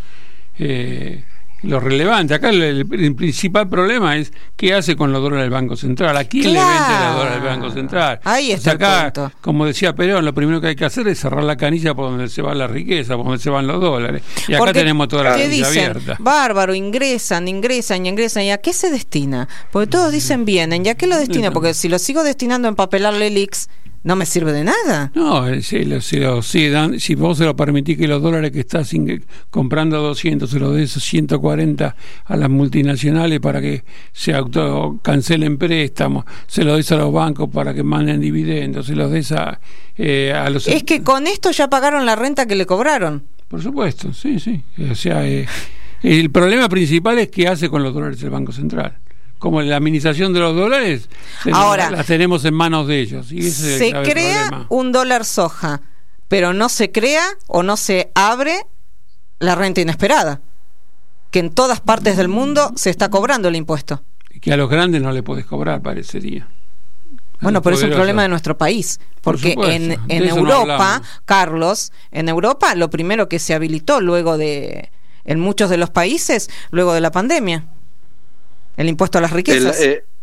eh, lo relevante. Acá el, el principal problema es qué hace con los dólares del Banco Central. ¿A quién claro. le vende los dólares del Banco Central? Ahí está. O sea, acá, el punto. Como decía Perón, lo primero que hay que hacer es cerrar la canilla por donde se va la riqueza, por donde se van los dólares. Y acá Porque, tenemos toda la canilla dicen? abierta. Bárbaro, ingresan, ingresan y ingresan. ¿Y a qué se destina? Porque todos dicen vienen. ¿Y a qué lo destina? Porque si lo sigo destinando a empapelarle el I X, no me sirve de nada. No, si, lo, si, lo, si, dan, si vos se lo permitís que los dólares que estás in, comprando a doscientos se los des ciento cuarenta a las multinacionales para que se auto cancelen préstamos, se los des a los bancos para que manden dividendos, se los des a, eh, a los... Es que con esto ya pagaron la renta que le cobraron. Por supuesto, sí, sí. O sea, eh, el problema principal es qué hace con los dólares el Banco Central. Como la administración de los dólares, ahora las tenemos en manos de ellos. Y ese se es el crea problema. Un dólar soja, pero no se crea o no se abre la renta inesperada, que en todas partes del mundo se está cobrando el impuesto. Y que a los grandes no le podés cobrar, parecería. Bueno, pero es un problema de nuestro país, porque Por en, en Europa, no Carlos, en Europa lo primero que se habilitó luego de, en muchos de los países, luego de la pandemia, el impuesto a las riquezas. El, eh,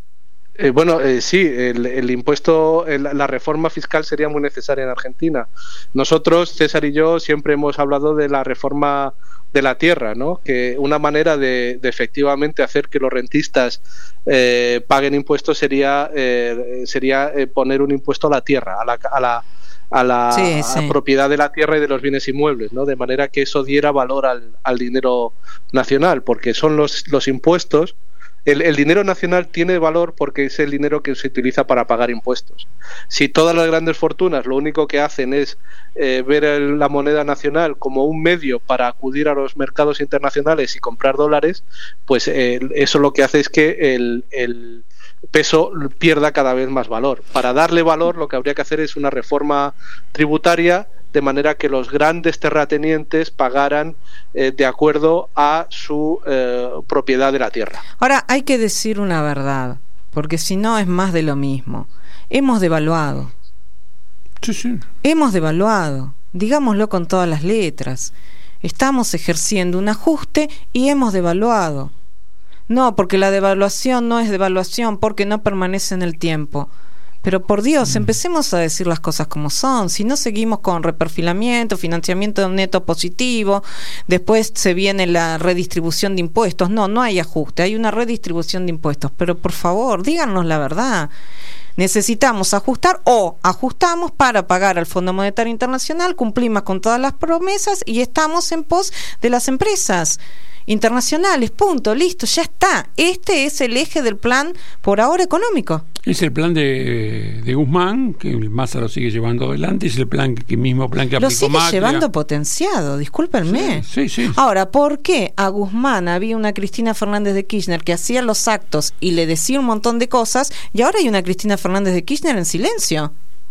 eh, bueno, eh, sí, el, el impuesto, el, la reforma fiscal sería muy necesaria en Argentina. Nosotros, César y yo, siempre hemos hablado de la reforma de la tierra, ¿no? Que una manera de, de efectivamente hacer que los rentistas eh, paguen impuestos sería eh, sería eh, poner un impuesto a la tierra, a la, a la a la sí, sí. a propiedad de la tierra y de los bienes inmuebles, ¿no? De manera que eso diera valor al, al dinero nacional, porque son los, los impuestos. El, el dinero nacional tiene valor porque es el dinero que se utiliza para pagar impuestos. Si todas las grandes fortunas lo único que hacen es eh, ver el, la moneda nacional como un medio para acudir a los mercados internacionales y comprar dólares, pues eh, eso lo que hace es que el, el peso pierda cada vez más valor. Para darle valor lo que habría que hacer es una reforma tributaria de manera que los grandes terratenientes pagaran eh, de acuerdo a su eh, propiedad de la tierra. Ahora, hay que decir una verdad, porque si no es más de lo mismo. Hemos devaluado. Sí, sí. Hemos devaluado, digámoslo con todas las letras. Estamos ejerciendo un ajuste y hemos devaluado. No, porque la devaluación no es devaluación, porque no permanece en el tiempo. Pero por Dios, empecemos a decir las cosas como son. Si no seguimos con reperfilamiento, financiamiento neto positivo, después se viene la redistribución de impuestos. No, no hay ajuste, hay una redistribución de impuestos. Pero por favor, díganos la verdad. Necesitamos ajustar o ajustamos para pagar al Fondo Monetario Internacional, cumplimos con todas las promesas y estamos en pos de las empresas internacionales, punto, listo, ya está. Este es el eje del plan por ahora económico. Es el plan de, de Guzmán, que Massa lo sigue llevando adelante, es el plan que, que mismo plan que lo aplicó sigue Macri. Llevando potenciado, discúlpenme. Sí, sí, sí. Ahora, ¿por qué a Guzmán había una Cristina Fernández de Kirchner que hacía los actos y le decía un montón de cosas y ahora hay una Cristina Fernández de Kirchner en silencio?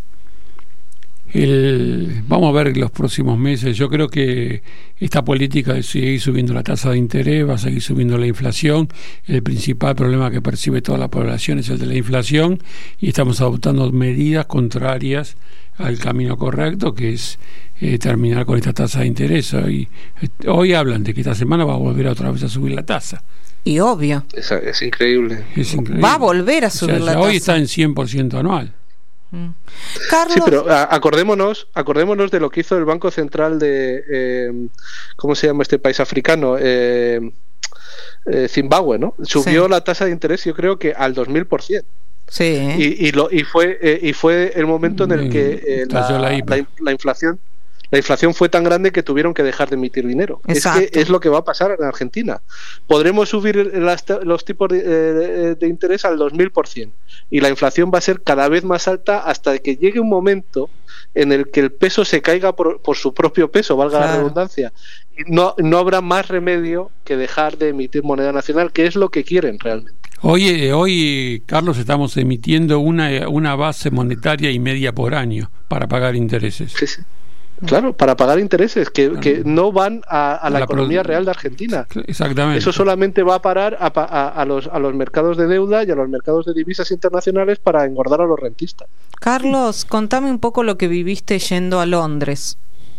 El, vamos a ver los próximos meses. Yo creo que esta política de seguir subiendo la tasa de interés va a seguir subiendo la inflación. El principal problema que percibe toda la población es el de la inflación y estamos adoptando medidas contrarias al camino correcto, que es eh, terminar con esta tasa de interés. Hoy, hoy hablan de que esta semana va a volver otra vez a subir la tasa. Y obvio. Es, es increíble. Es increíble. Va a volver a subir, o sea, la tasa. Hoy está en cien por ciento anual. Carlos. Sí, pero a, acordémonos, acordémonos de lo que hizo el Banco Central de eh, ¿cómo se llama este país africano? Eh, eh, Zimbabue, ¿no? Subió sí. la tasa de interés, yo creo que al dos mil por ciento. Sí. Y, y, lo, y fue eh, y fue el momento en el que eh, la, la, la, la inflación La inflación fue tan grande que tuvieron que dejar de emitir dinero. Exacto. Es que es lo que va a pasar en Argentina. Podremos subir las, los tipos de, de, de interés al dos mil por ciento y la inflación va a ser cada vez más alta hasta que llegue un momento en el que el peso se caiga por, por su propio peso, valga claro. la redundancia. Y no, no habrá más remedio que dejar de emitir moneda nacional, que es lo que quieren realmente. Hoy, hoy Carlos, estamos emitiendo una, una base monetaria y media por año para pagar intereses. Sí, sí. Claro, para pagar intereses que, claro. que no van a, a la, la economía produ- real de Argentina. Exactamente. Eso solamente va a parar a, a, a, los, a los mercados de deuda y a los mercados de divisas internacionales para engordar a los rentistas. Carlos, contame un poco lo que viviste yendo a Londres.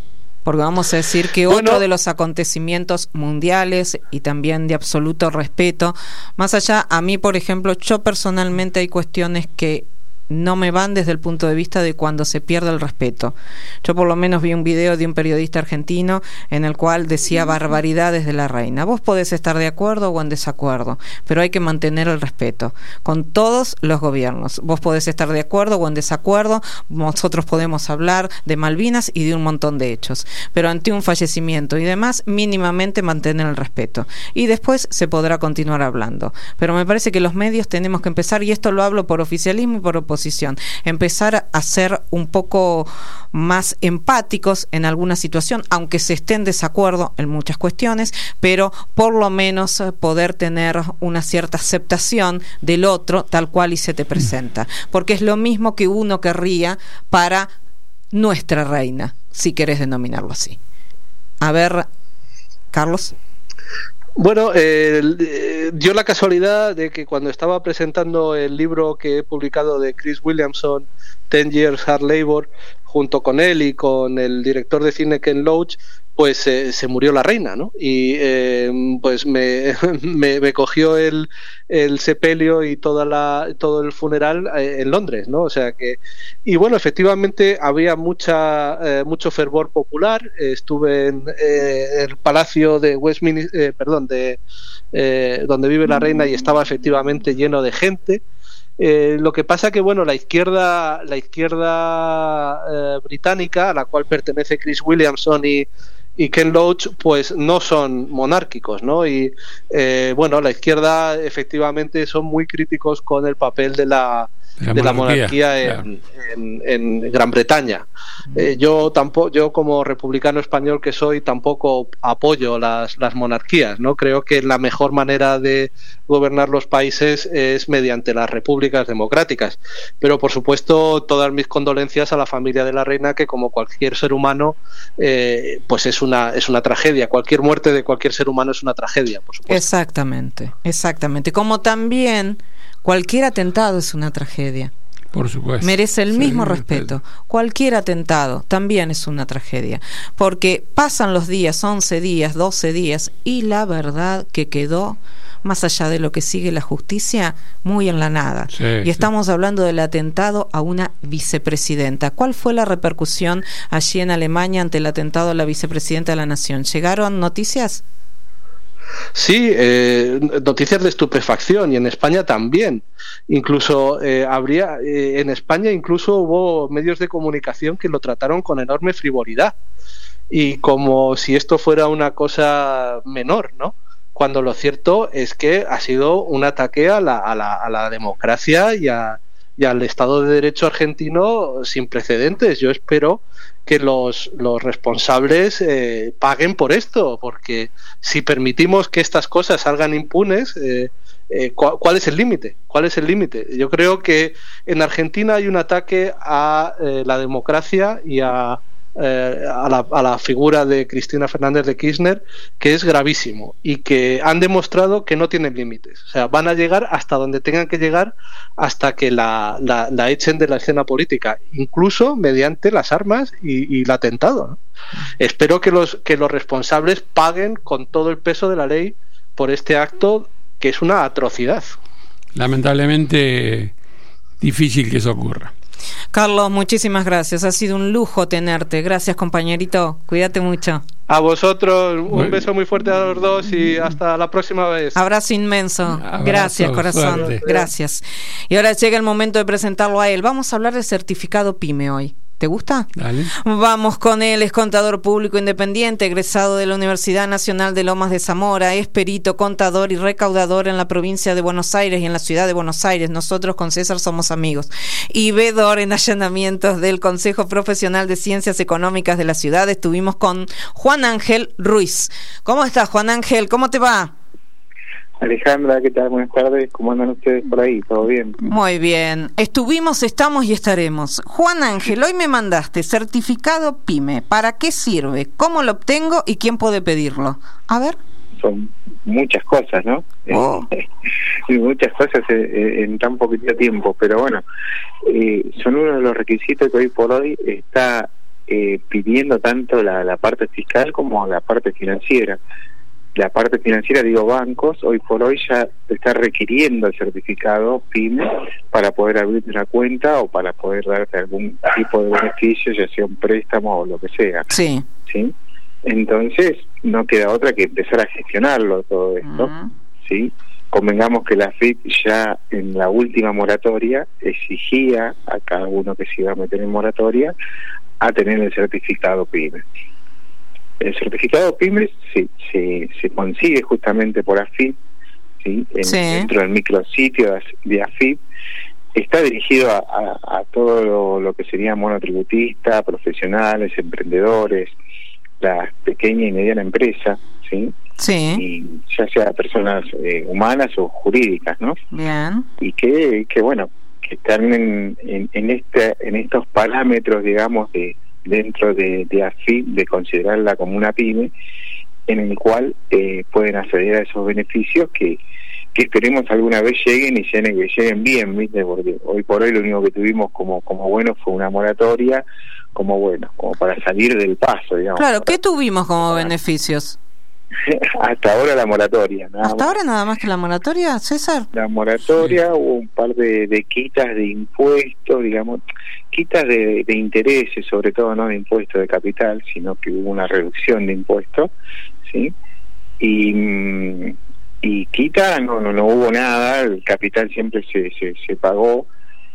Porque vamos a decir que bueno, otro de los acontecimientos mundiales y también de absoluto respeto, más allá, a mí, por ejemplo, yo personalmente hay cuestiones que no me van desde el punto de vista de cuando se pierde el respeto. Yo por lo menos vi un video de un periodista argentino en el cual decía barbaridades de la reina. Vos podés estar de acuerdo o en desacuerdo, pero hay que mantener el respeto con todos los gobiernos. Vos podés estar de acuerdo o en desacuerdo, nosotros podemos hablar de Malvinas y de un montón de hechos, pero ante un fallecimiento y demás, mínimamente mantener el respeto. Y después se podrá continuar hablando. Pero me parece que los medios tenemos que empezar, y esto lo hablo por oficialismo y por oposición, empezar a ser un poco más empáticos en alguna situación, aunque se esté en desacuerdo en muchas cuestiones, pero por lo menos poder tener una cierta aceptación del otro tal cual y se te presenta, porque es lo mismo que uno querría para nuestra reina, si querés denominarlo así. A ver, Carlos. Bueno, eh, eh, dio la casualidad de que cuando estaba presentando el libro que he publicado de Chris Williamson, Ten Years Hard Labor, junto con él y con el director de cine Ken Loach, pues eh, se murió la reina, ¿no? Y eh, pues me, me, me cogió el, el sepelio y toda la, todo el funeral eh, en Londres, ¿no? O sea que, y bueno, efectivamente había mucha eh, mucho fervor popular. Estuve en eh, el palacio de Westminster, eh, perdón, de eh, donde vive la reina, y estaba efectivamente lleno de gente. Eh, lo que pasa que bueno, la izquierda, la izquierda eh, británica, a la cual pertenece Chris Williamson y y Ken Loach, pues no son monárquicos, ¿no? Y eh, bueno, la izquierda efectivamente son muy críticos con el papel de la de la, de la monarquía, monarquía en, claro. en, en Gran Bretaña. Eh, yo tampoco, yo como republicano español que soy, tampoco apoyo las, las monarquías, ¿no? Creo que la mejor manera de gobernar los países es mediante las repúblicas democráticas. Pero por supuesto, todas mis condolencias a la familia de la reina, que como cualquier ser humano, eh, pues es una es una tragedia. Cualquier muerte de cualquier ser humano es una tragedia, por supuesto. Exactamente, exactamente. Como también cualquier atentado es una tragedia. Por supuesto. Merece el mismo sí, respeto. Cualquier atentado también es una tragedia. Porque pasan los días, once días, doce días, y la verdad que quedó, más allá de lo que sigue la justicia, muy en la nada. Sí, y estamos sí. hablando del atentado a una vicepresidenta. ¿Cuál fue la repercusión allí en Alemania ante el atentado a la vicepresidenta de la Nación? ¿Llegaron noticias? Sí, eh, noticias de estupefacción, y en España también. Incluso eh, habría eh, en España incluso hubo medios de comunicación que lo trataron con enorme frivolidad, y como si esto fuera una cosa menor, ¿no? Cuando lo cierto es que ha sido un ataque a la, a la, a la democracia y, a, y al Estado de Derecho argentino sin precedentes. Yo espero que los, los responsables eh, paguen por esto, porque si permitimos que estas cosas salgan impunes, eh, eh, ¿cuál, ¿cuál es el límite? ¿Cuál es el límite? Yo creo que en Argentina hay un ataque a eh, la democracia y a Eh, a, la, a la figura de Cristina Fernández de Kirchner, que es gravísimo, y que han demostrado que no tienen límites. O sea, van a llegar hasta donde tengan que llegar, hasta que la, la, la echen de la escena política, incluso mediante las armas y, y el atentado, ¿no? Espero que los, que los responsables paguen con todo el peso de la ley por este acto, que es una atrocidad. Lamentablemente difícil que eso ocurra. Carlos, muchísimas gracias. Ha sido un lujo tenerte. Gracias, compañerito. Cuídate mucho. A vosotros, un bueno. beso muy fuerte a los dos y hasta la próxima vez. Abrazo inmenso. Abrazo, gracias, corazón. Suerte. Gracias. Y ahora llega el momento de presentarlo a él. Vamos a hablar del certificado PYME hoy. ¿Te gusta? Dale. Vamos con él, es contador público independiente, egresado de la Universidad Nacional de Lomas de Zamora, es perito, contador y recaudador en la provincia de Buenos Aires y en la ciudad de Buenos Aires. Nosotros con César somos amigos. Y vedor en allanamientos del Consejo Profesional de Ciencias Económicas de la ciudad. Estuvimos con Juan Ángel Ruiz. ¿Cómo estás, Juan Ángel? ¿Cómo te va? Alejandra, ¿qué tal? Buenas tardes. ¿Cómo andan ustedes por ahí? ¿Todo bien? Muy bien. Estuvimos, estamos y estaremos. Juan Ángel, hoy me mandaste certificado PYME. ¿Para qué sirve? ¿Cómo lo obtengo? ¿Y quién puede pedirlo? A ver. Son muchas cosas, ¿no? Oh. muchas cosas en, en tan poquito tiempo. Pero bueno, eh, son uno de los requisitos que hoy por hoy está eh, pidiendo tanto la, la parte fiscal como la parte financiera. La parte financiera, digo bancos, hoy por hoy ya está requiriendo el certificado PYME para poder abrirte una cuenta o para poder darte algún tipo de beneficio, ya sea un préstamo o lo que sea. Sí. ¿Sí? Entonces, no queda otra que empezar a gestionarlo todo esto. Uh-huh. ¿Sí? Convengamos que la A F I P ya en la última moratoria exigía a cada uno que se iba a meter en moratoria a tener el certificado PYME. El certificado PYME se, se, se consigue justamente por A F I P, ¿sí? En, sí. Dentro del micrositio de A F I P. Está dirigido a, a, a todo lo, lo que sería monotributista, profesionales, emprendedores, la pequeña y mediana empresa, ¿sí? Sí. Y ya sea personas eh, humanas o jurídicas, ¿no? Bien. Y que, que bueno, que están en, en, en, este, en estos parámetros, digamos, de dentro de, de A F I P, de considerarla como una PYME, en el cual eh, pueden acceder a esos beneficios que, que esperemos alguna vez lleguen y lleguen, que lleguen bien, ¿viste? Porque hoy por hoy lo único que tuvimos como, como bueno fue una moratoria, como bueno, como para salir del paso, digamos. Claro, ¿qué tuvimos como para... beneficios? Hasta ahora la moratoria. Nada ¿Hasta más. ahora nada más que la moratoria, César? La moratoria, sí. Hubo un par de, de quitas de impuestos, digamos, quitas de, de intereses, sobre todo no de impuestos de capital, sino que hubo una reducción de impuestos, ¿sí? Y, y quita, no, no, no hubo nada, el capital siempre se, se, se pagó.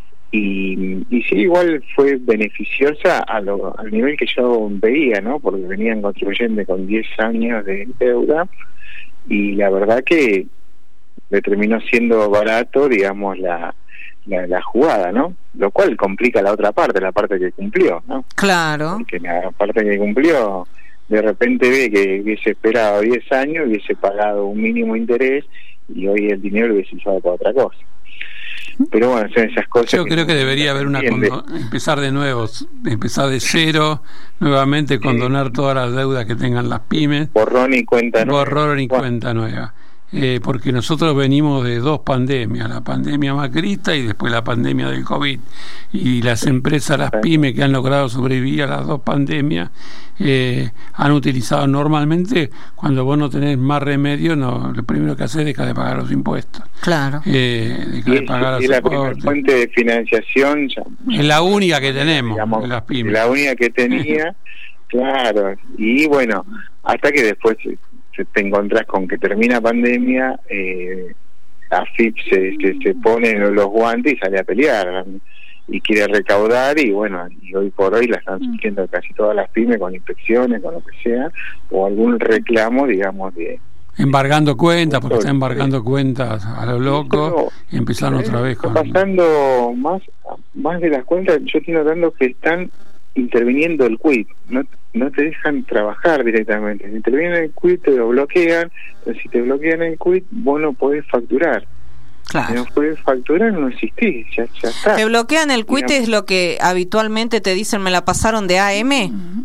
Y, y sí, igual fue beneficiosa a lo, al nivel que yo veía, ¿no? Porque venían contribuyendo con diez años de deuda y la verdad que le terminó siendo barato, digamos, la, la, la jugada, ¿no? Lo cual complica la otra parte, la parte que cumplió, ¿no? Claro. Porque la parte que cumplió, de repente ve que hubiese esperado diez años, hubiese pagado un mínimo interés y hoy el dinero lo hubiese usado para otra cosa. Pero bueno, son esas cosas. Yo que creo que debería haber una condo- empezar de nuevo, empezar de cero, nuevamente condonar sí. todas las deudas que tengan las pymes. Borrón y cuenta nueva. Borrón y bueno. cuenta nueva. Eh, porque nosotros venimos de dos pandemias, la pandemia macrista y después la pandemia del COVID. Y las empresas, las pymes que han logrado sobrevivir a las dos pandemias, eh, han utilizado normalmente, cuando vos no tenés más remedio, no, lo primero que haces es dejar de pagar los impuestos. Claro. Eh, dejar de pagar los y la primera fuente de financiación ya, es la única que tenemos, digamos, las pymes. La única que tenía, claro. Y bueno, hasta que después te encontrás con que termina pandemia, eh, A F I P se, se, se pone los guantes y sale a pelear y quiere recaudar y bueno, y hoy por hoy la están sufriendo casi todas las pymes con inspecciones, con lo que sea, o algún reclamo, digamos, de embargando cuentas, porque está embargando cuentas a lo loco y empezaron otra vez con... Pasando más, más de las cuentas, yo estoy notando que están interviniendo el quit, no no te dejan trabajar directamente, si intervienen el quit te lo bloquean, pero si te bloquean el quit vos no podés facturar. Claro. Si no podés facturar no existís, ya, ya está. ¿Te bloquean el quit? ¿Es lo que habitualmente te dicen me la pasaron de A M?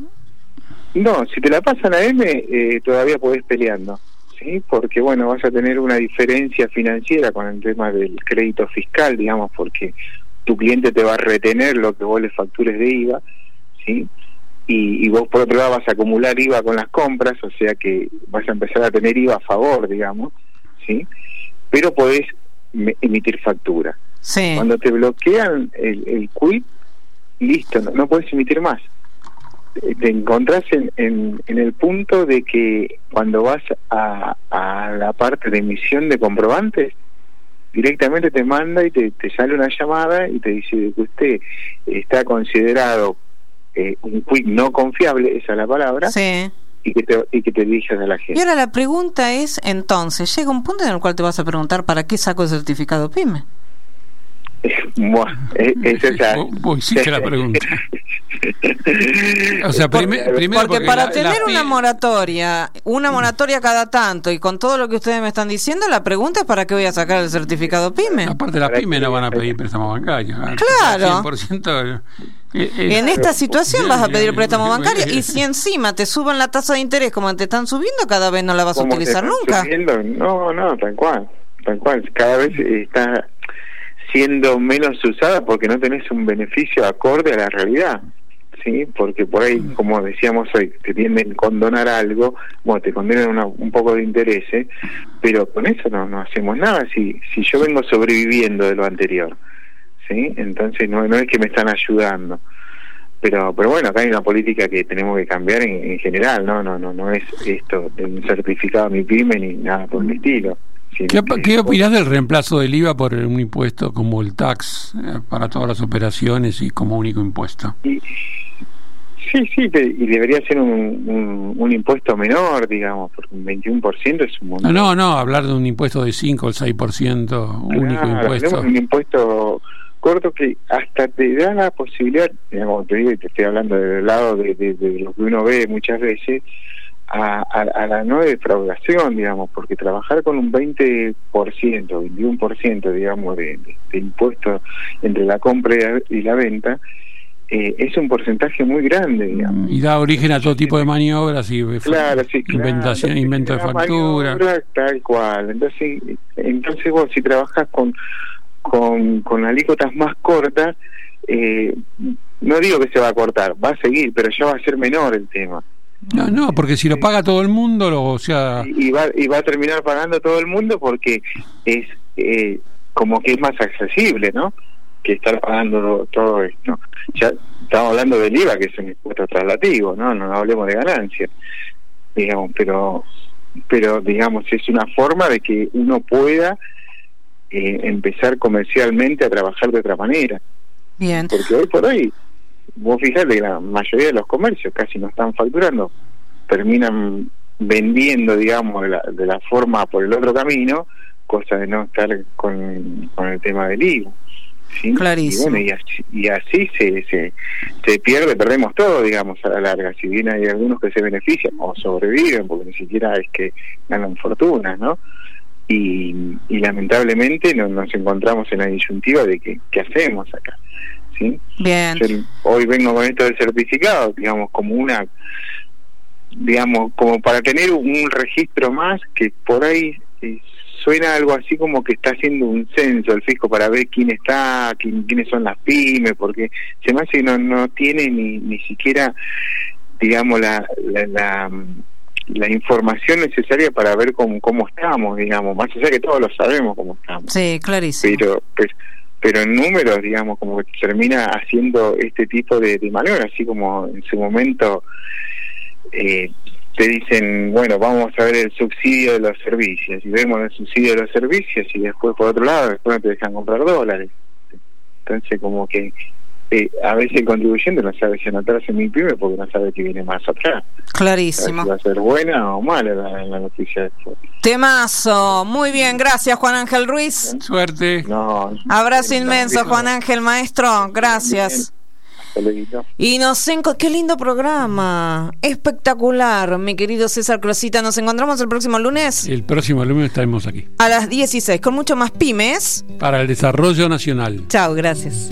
No, si te la pasan a M eh, todavía podés peleando, ¿sí? Porque bueno, vas a tener una diferencia financiera con el tema del crédito fiscal, digamos, porque tu cliente te va a retener lo que vos le factures de I V A, ¿sí? Y, y vos por otro lado vas a acumular I V A con las compras, o sea que vas a empezar a tener I V A a favor, digamos, ¿sí? Pero podés me, emitir factura. Sí. Cuando te bloquean el, el quit, listo, no, no podés emitir más. Te encontrás en, en, en el punto de que cuando vas a, a la parte de emisión de comprobantes, directamente te manda y te, te sale una llamada y te dice que usted está considerado Eh, un quit no confiable, esa es la palabra, sí. y que te y que te dirijas a la gente. Y ahora la pregunta es, entonces, llega un punto en el cual te vas a preguntar ¿para qué saco el certificado PYME? Bueno, es, es esa. Vos hiciste la pregunta. O sea, prim- porque, primero porque, porque para la, tener la... una moratoria, una moratoria cada tanto, y con todo lo que ustedes me están diciendo, la pregunta es ¿para qué voy a sacar el certificado PYME? Aparte, las pymes no van a pedir préstamo bancario. Claro. cien por ciento eh, eh, en esta situación vas a pedir préstamo bancario y si encima te suben la tasa de interés como te están subiendo, cada vez no la vas a utilizar nunca. Subiendo? No, no, tal cual, tal cual. Cada vez está siendo menos usada porque no tenés un beneficio acorde a la realidad, ¿sí? Porque por ahí, como decíamos hoy, te tienden a condonar algo, bueno, te condenan una, un poco de intereses, pero con eso no, no hacemos nada, si, si yo vengo sobreviviendo de lo anterior, ¿sí? Entonces no, no es que me están ayudando. Pero pero bueno, acá hay una política que tenemos que cambiar en, en general, ¿no? No no no es esto de un certificado a mi pyme ni nada por el estilo. ¿Qué, que, ¿Qué opinás del reemplazo del I V A por un impuesto como el tax eh, para todas las operaciones y como único impuesto? Y, sí, sí, de, y debería ser un, un, un impuesto menor, digamos, porque un veintiuno por ciento es un montón. No, no, no, hablar de un impuesto de cinco o seis por ciento, único claro, impuesto. Un impuesto corto que hasta te da la posibilidad, digamos, te digo, y te estoy hablando del lado de, de, de lo que uno ve muchas veces, a, a, a la no defraudación, digamos, porque trabajar con un veinte por ciento, veintiuno por ciento, digamos, de, de, de impuestos entre la compra y la venta, eh, es un porcentaje muy grande, digamos. Y da origen a todo tipo de maniobras y claro, sí, inventación, claro, invento de factura. Maniobra, tal cual. Entonces, entonces vos si trabajas con con con alícuotas más cortas, eh, no digo que se va a cortar, va a seguir, pero ya va a ser menor el tema. No, no, porque si lo paga todo el mundo, lo, o sea... Y va, y va a terminar pagando todo el mundo porque es eh, como que es más accesible, ¿no? Que estar pagando todo esto. Ya estamos hablando del I V A, que es un impuesto traslativo, ¿no? No hablemos de ganancias, digamos, pero, pero digamos, es una forma de que uno pueda Eh, empezar comercialmente a trabajar de otra manera. Bien. Porque hoy por hoy, vos fijate que la mayoría de los comercios casi no están facturando, terminan vendiendo, digamos, de la, de la forma por el otro camino, cosa de no estar con, con el tema del I V A. ¿Sí? Clarísimo. Y, bueno, y así, y así se, se, se pierde, perdemos todo, digamos, a la larga. Si bien hay algunos que se benefician o sobreviven, porque ni siquiera es que ganan fortunas, ¿no? Y, y lamentablemente no, nos encontramos en la disyuntiva de que qué hacemos acá, ¿sí? Bien. Yo hoy vengo con esto del certificado, digamos, como una, digamos, como para tener un registro más que por ahí eh, suena algo así como que está haciendo un censo el fisco para ver quién está, quién, quiénes son las pymes, porque se me hace que no, no tiene ni, ni siquiera, digamos, la... la, la la información necesaria para ver cómo, cómo estamos, digamos, más allá que todos lo sabemos cómo estamos. Sí, clarísimo. Pero, pero, pero en números, digamos, como que termina haciendo este tipo de, de maniobras, así como en su momento eh, te dicen, bueno, vamos a ver el subsidio de los servicios, y vemos el subsidio de los servicios, y después por otro lado, después no te dejan comprar dólares. Entonces, como que Eh, a veces el contribuyente no sabe si anotarse en mi pyme porque no sabe que viene más atrás. Clarísimo. Si va a ser buena o mala la, la noticia después. Temazo. Muy bien, gracias Juan Ángel Ruiz. ¿Eh? Suerte. No, Abrazo no, inmenso, no, Juan Ángel, maestro. Gracias. Y nos enco- qué lindo programa, espectacular, mi querido César Crosita. Nos encontramos el próximo lunes. El próximo lunes estaremos aquí a las dieciséis con mucho más pymes para el desarrollo nacional. Chao, gracias.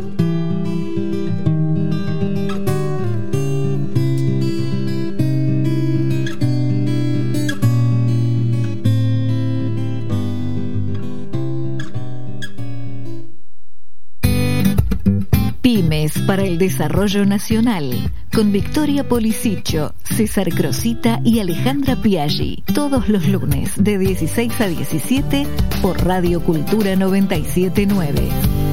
Pymes para el Desarrollo Nacional, con Victoria Policicho, César Crosita y Alejandra Piaggi, todos los lunes de dieciséis a diecisiete por Radio Cultura noventa y siete punto nueve.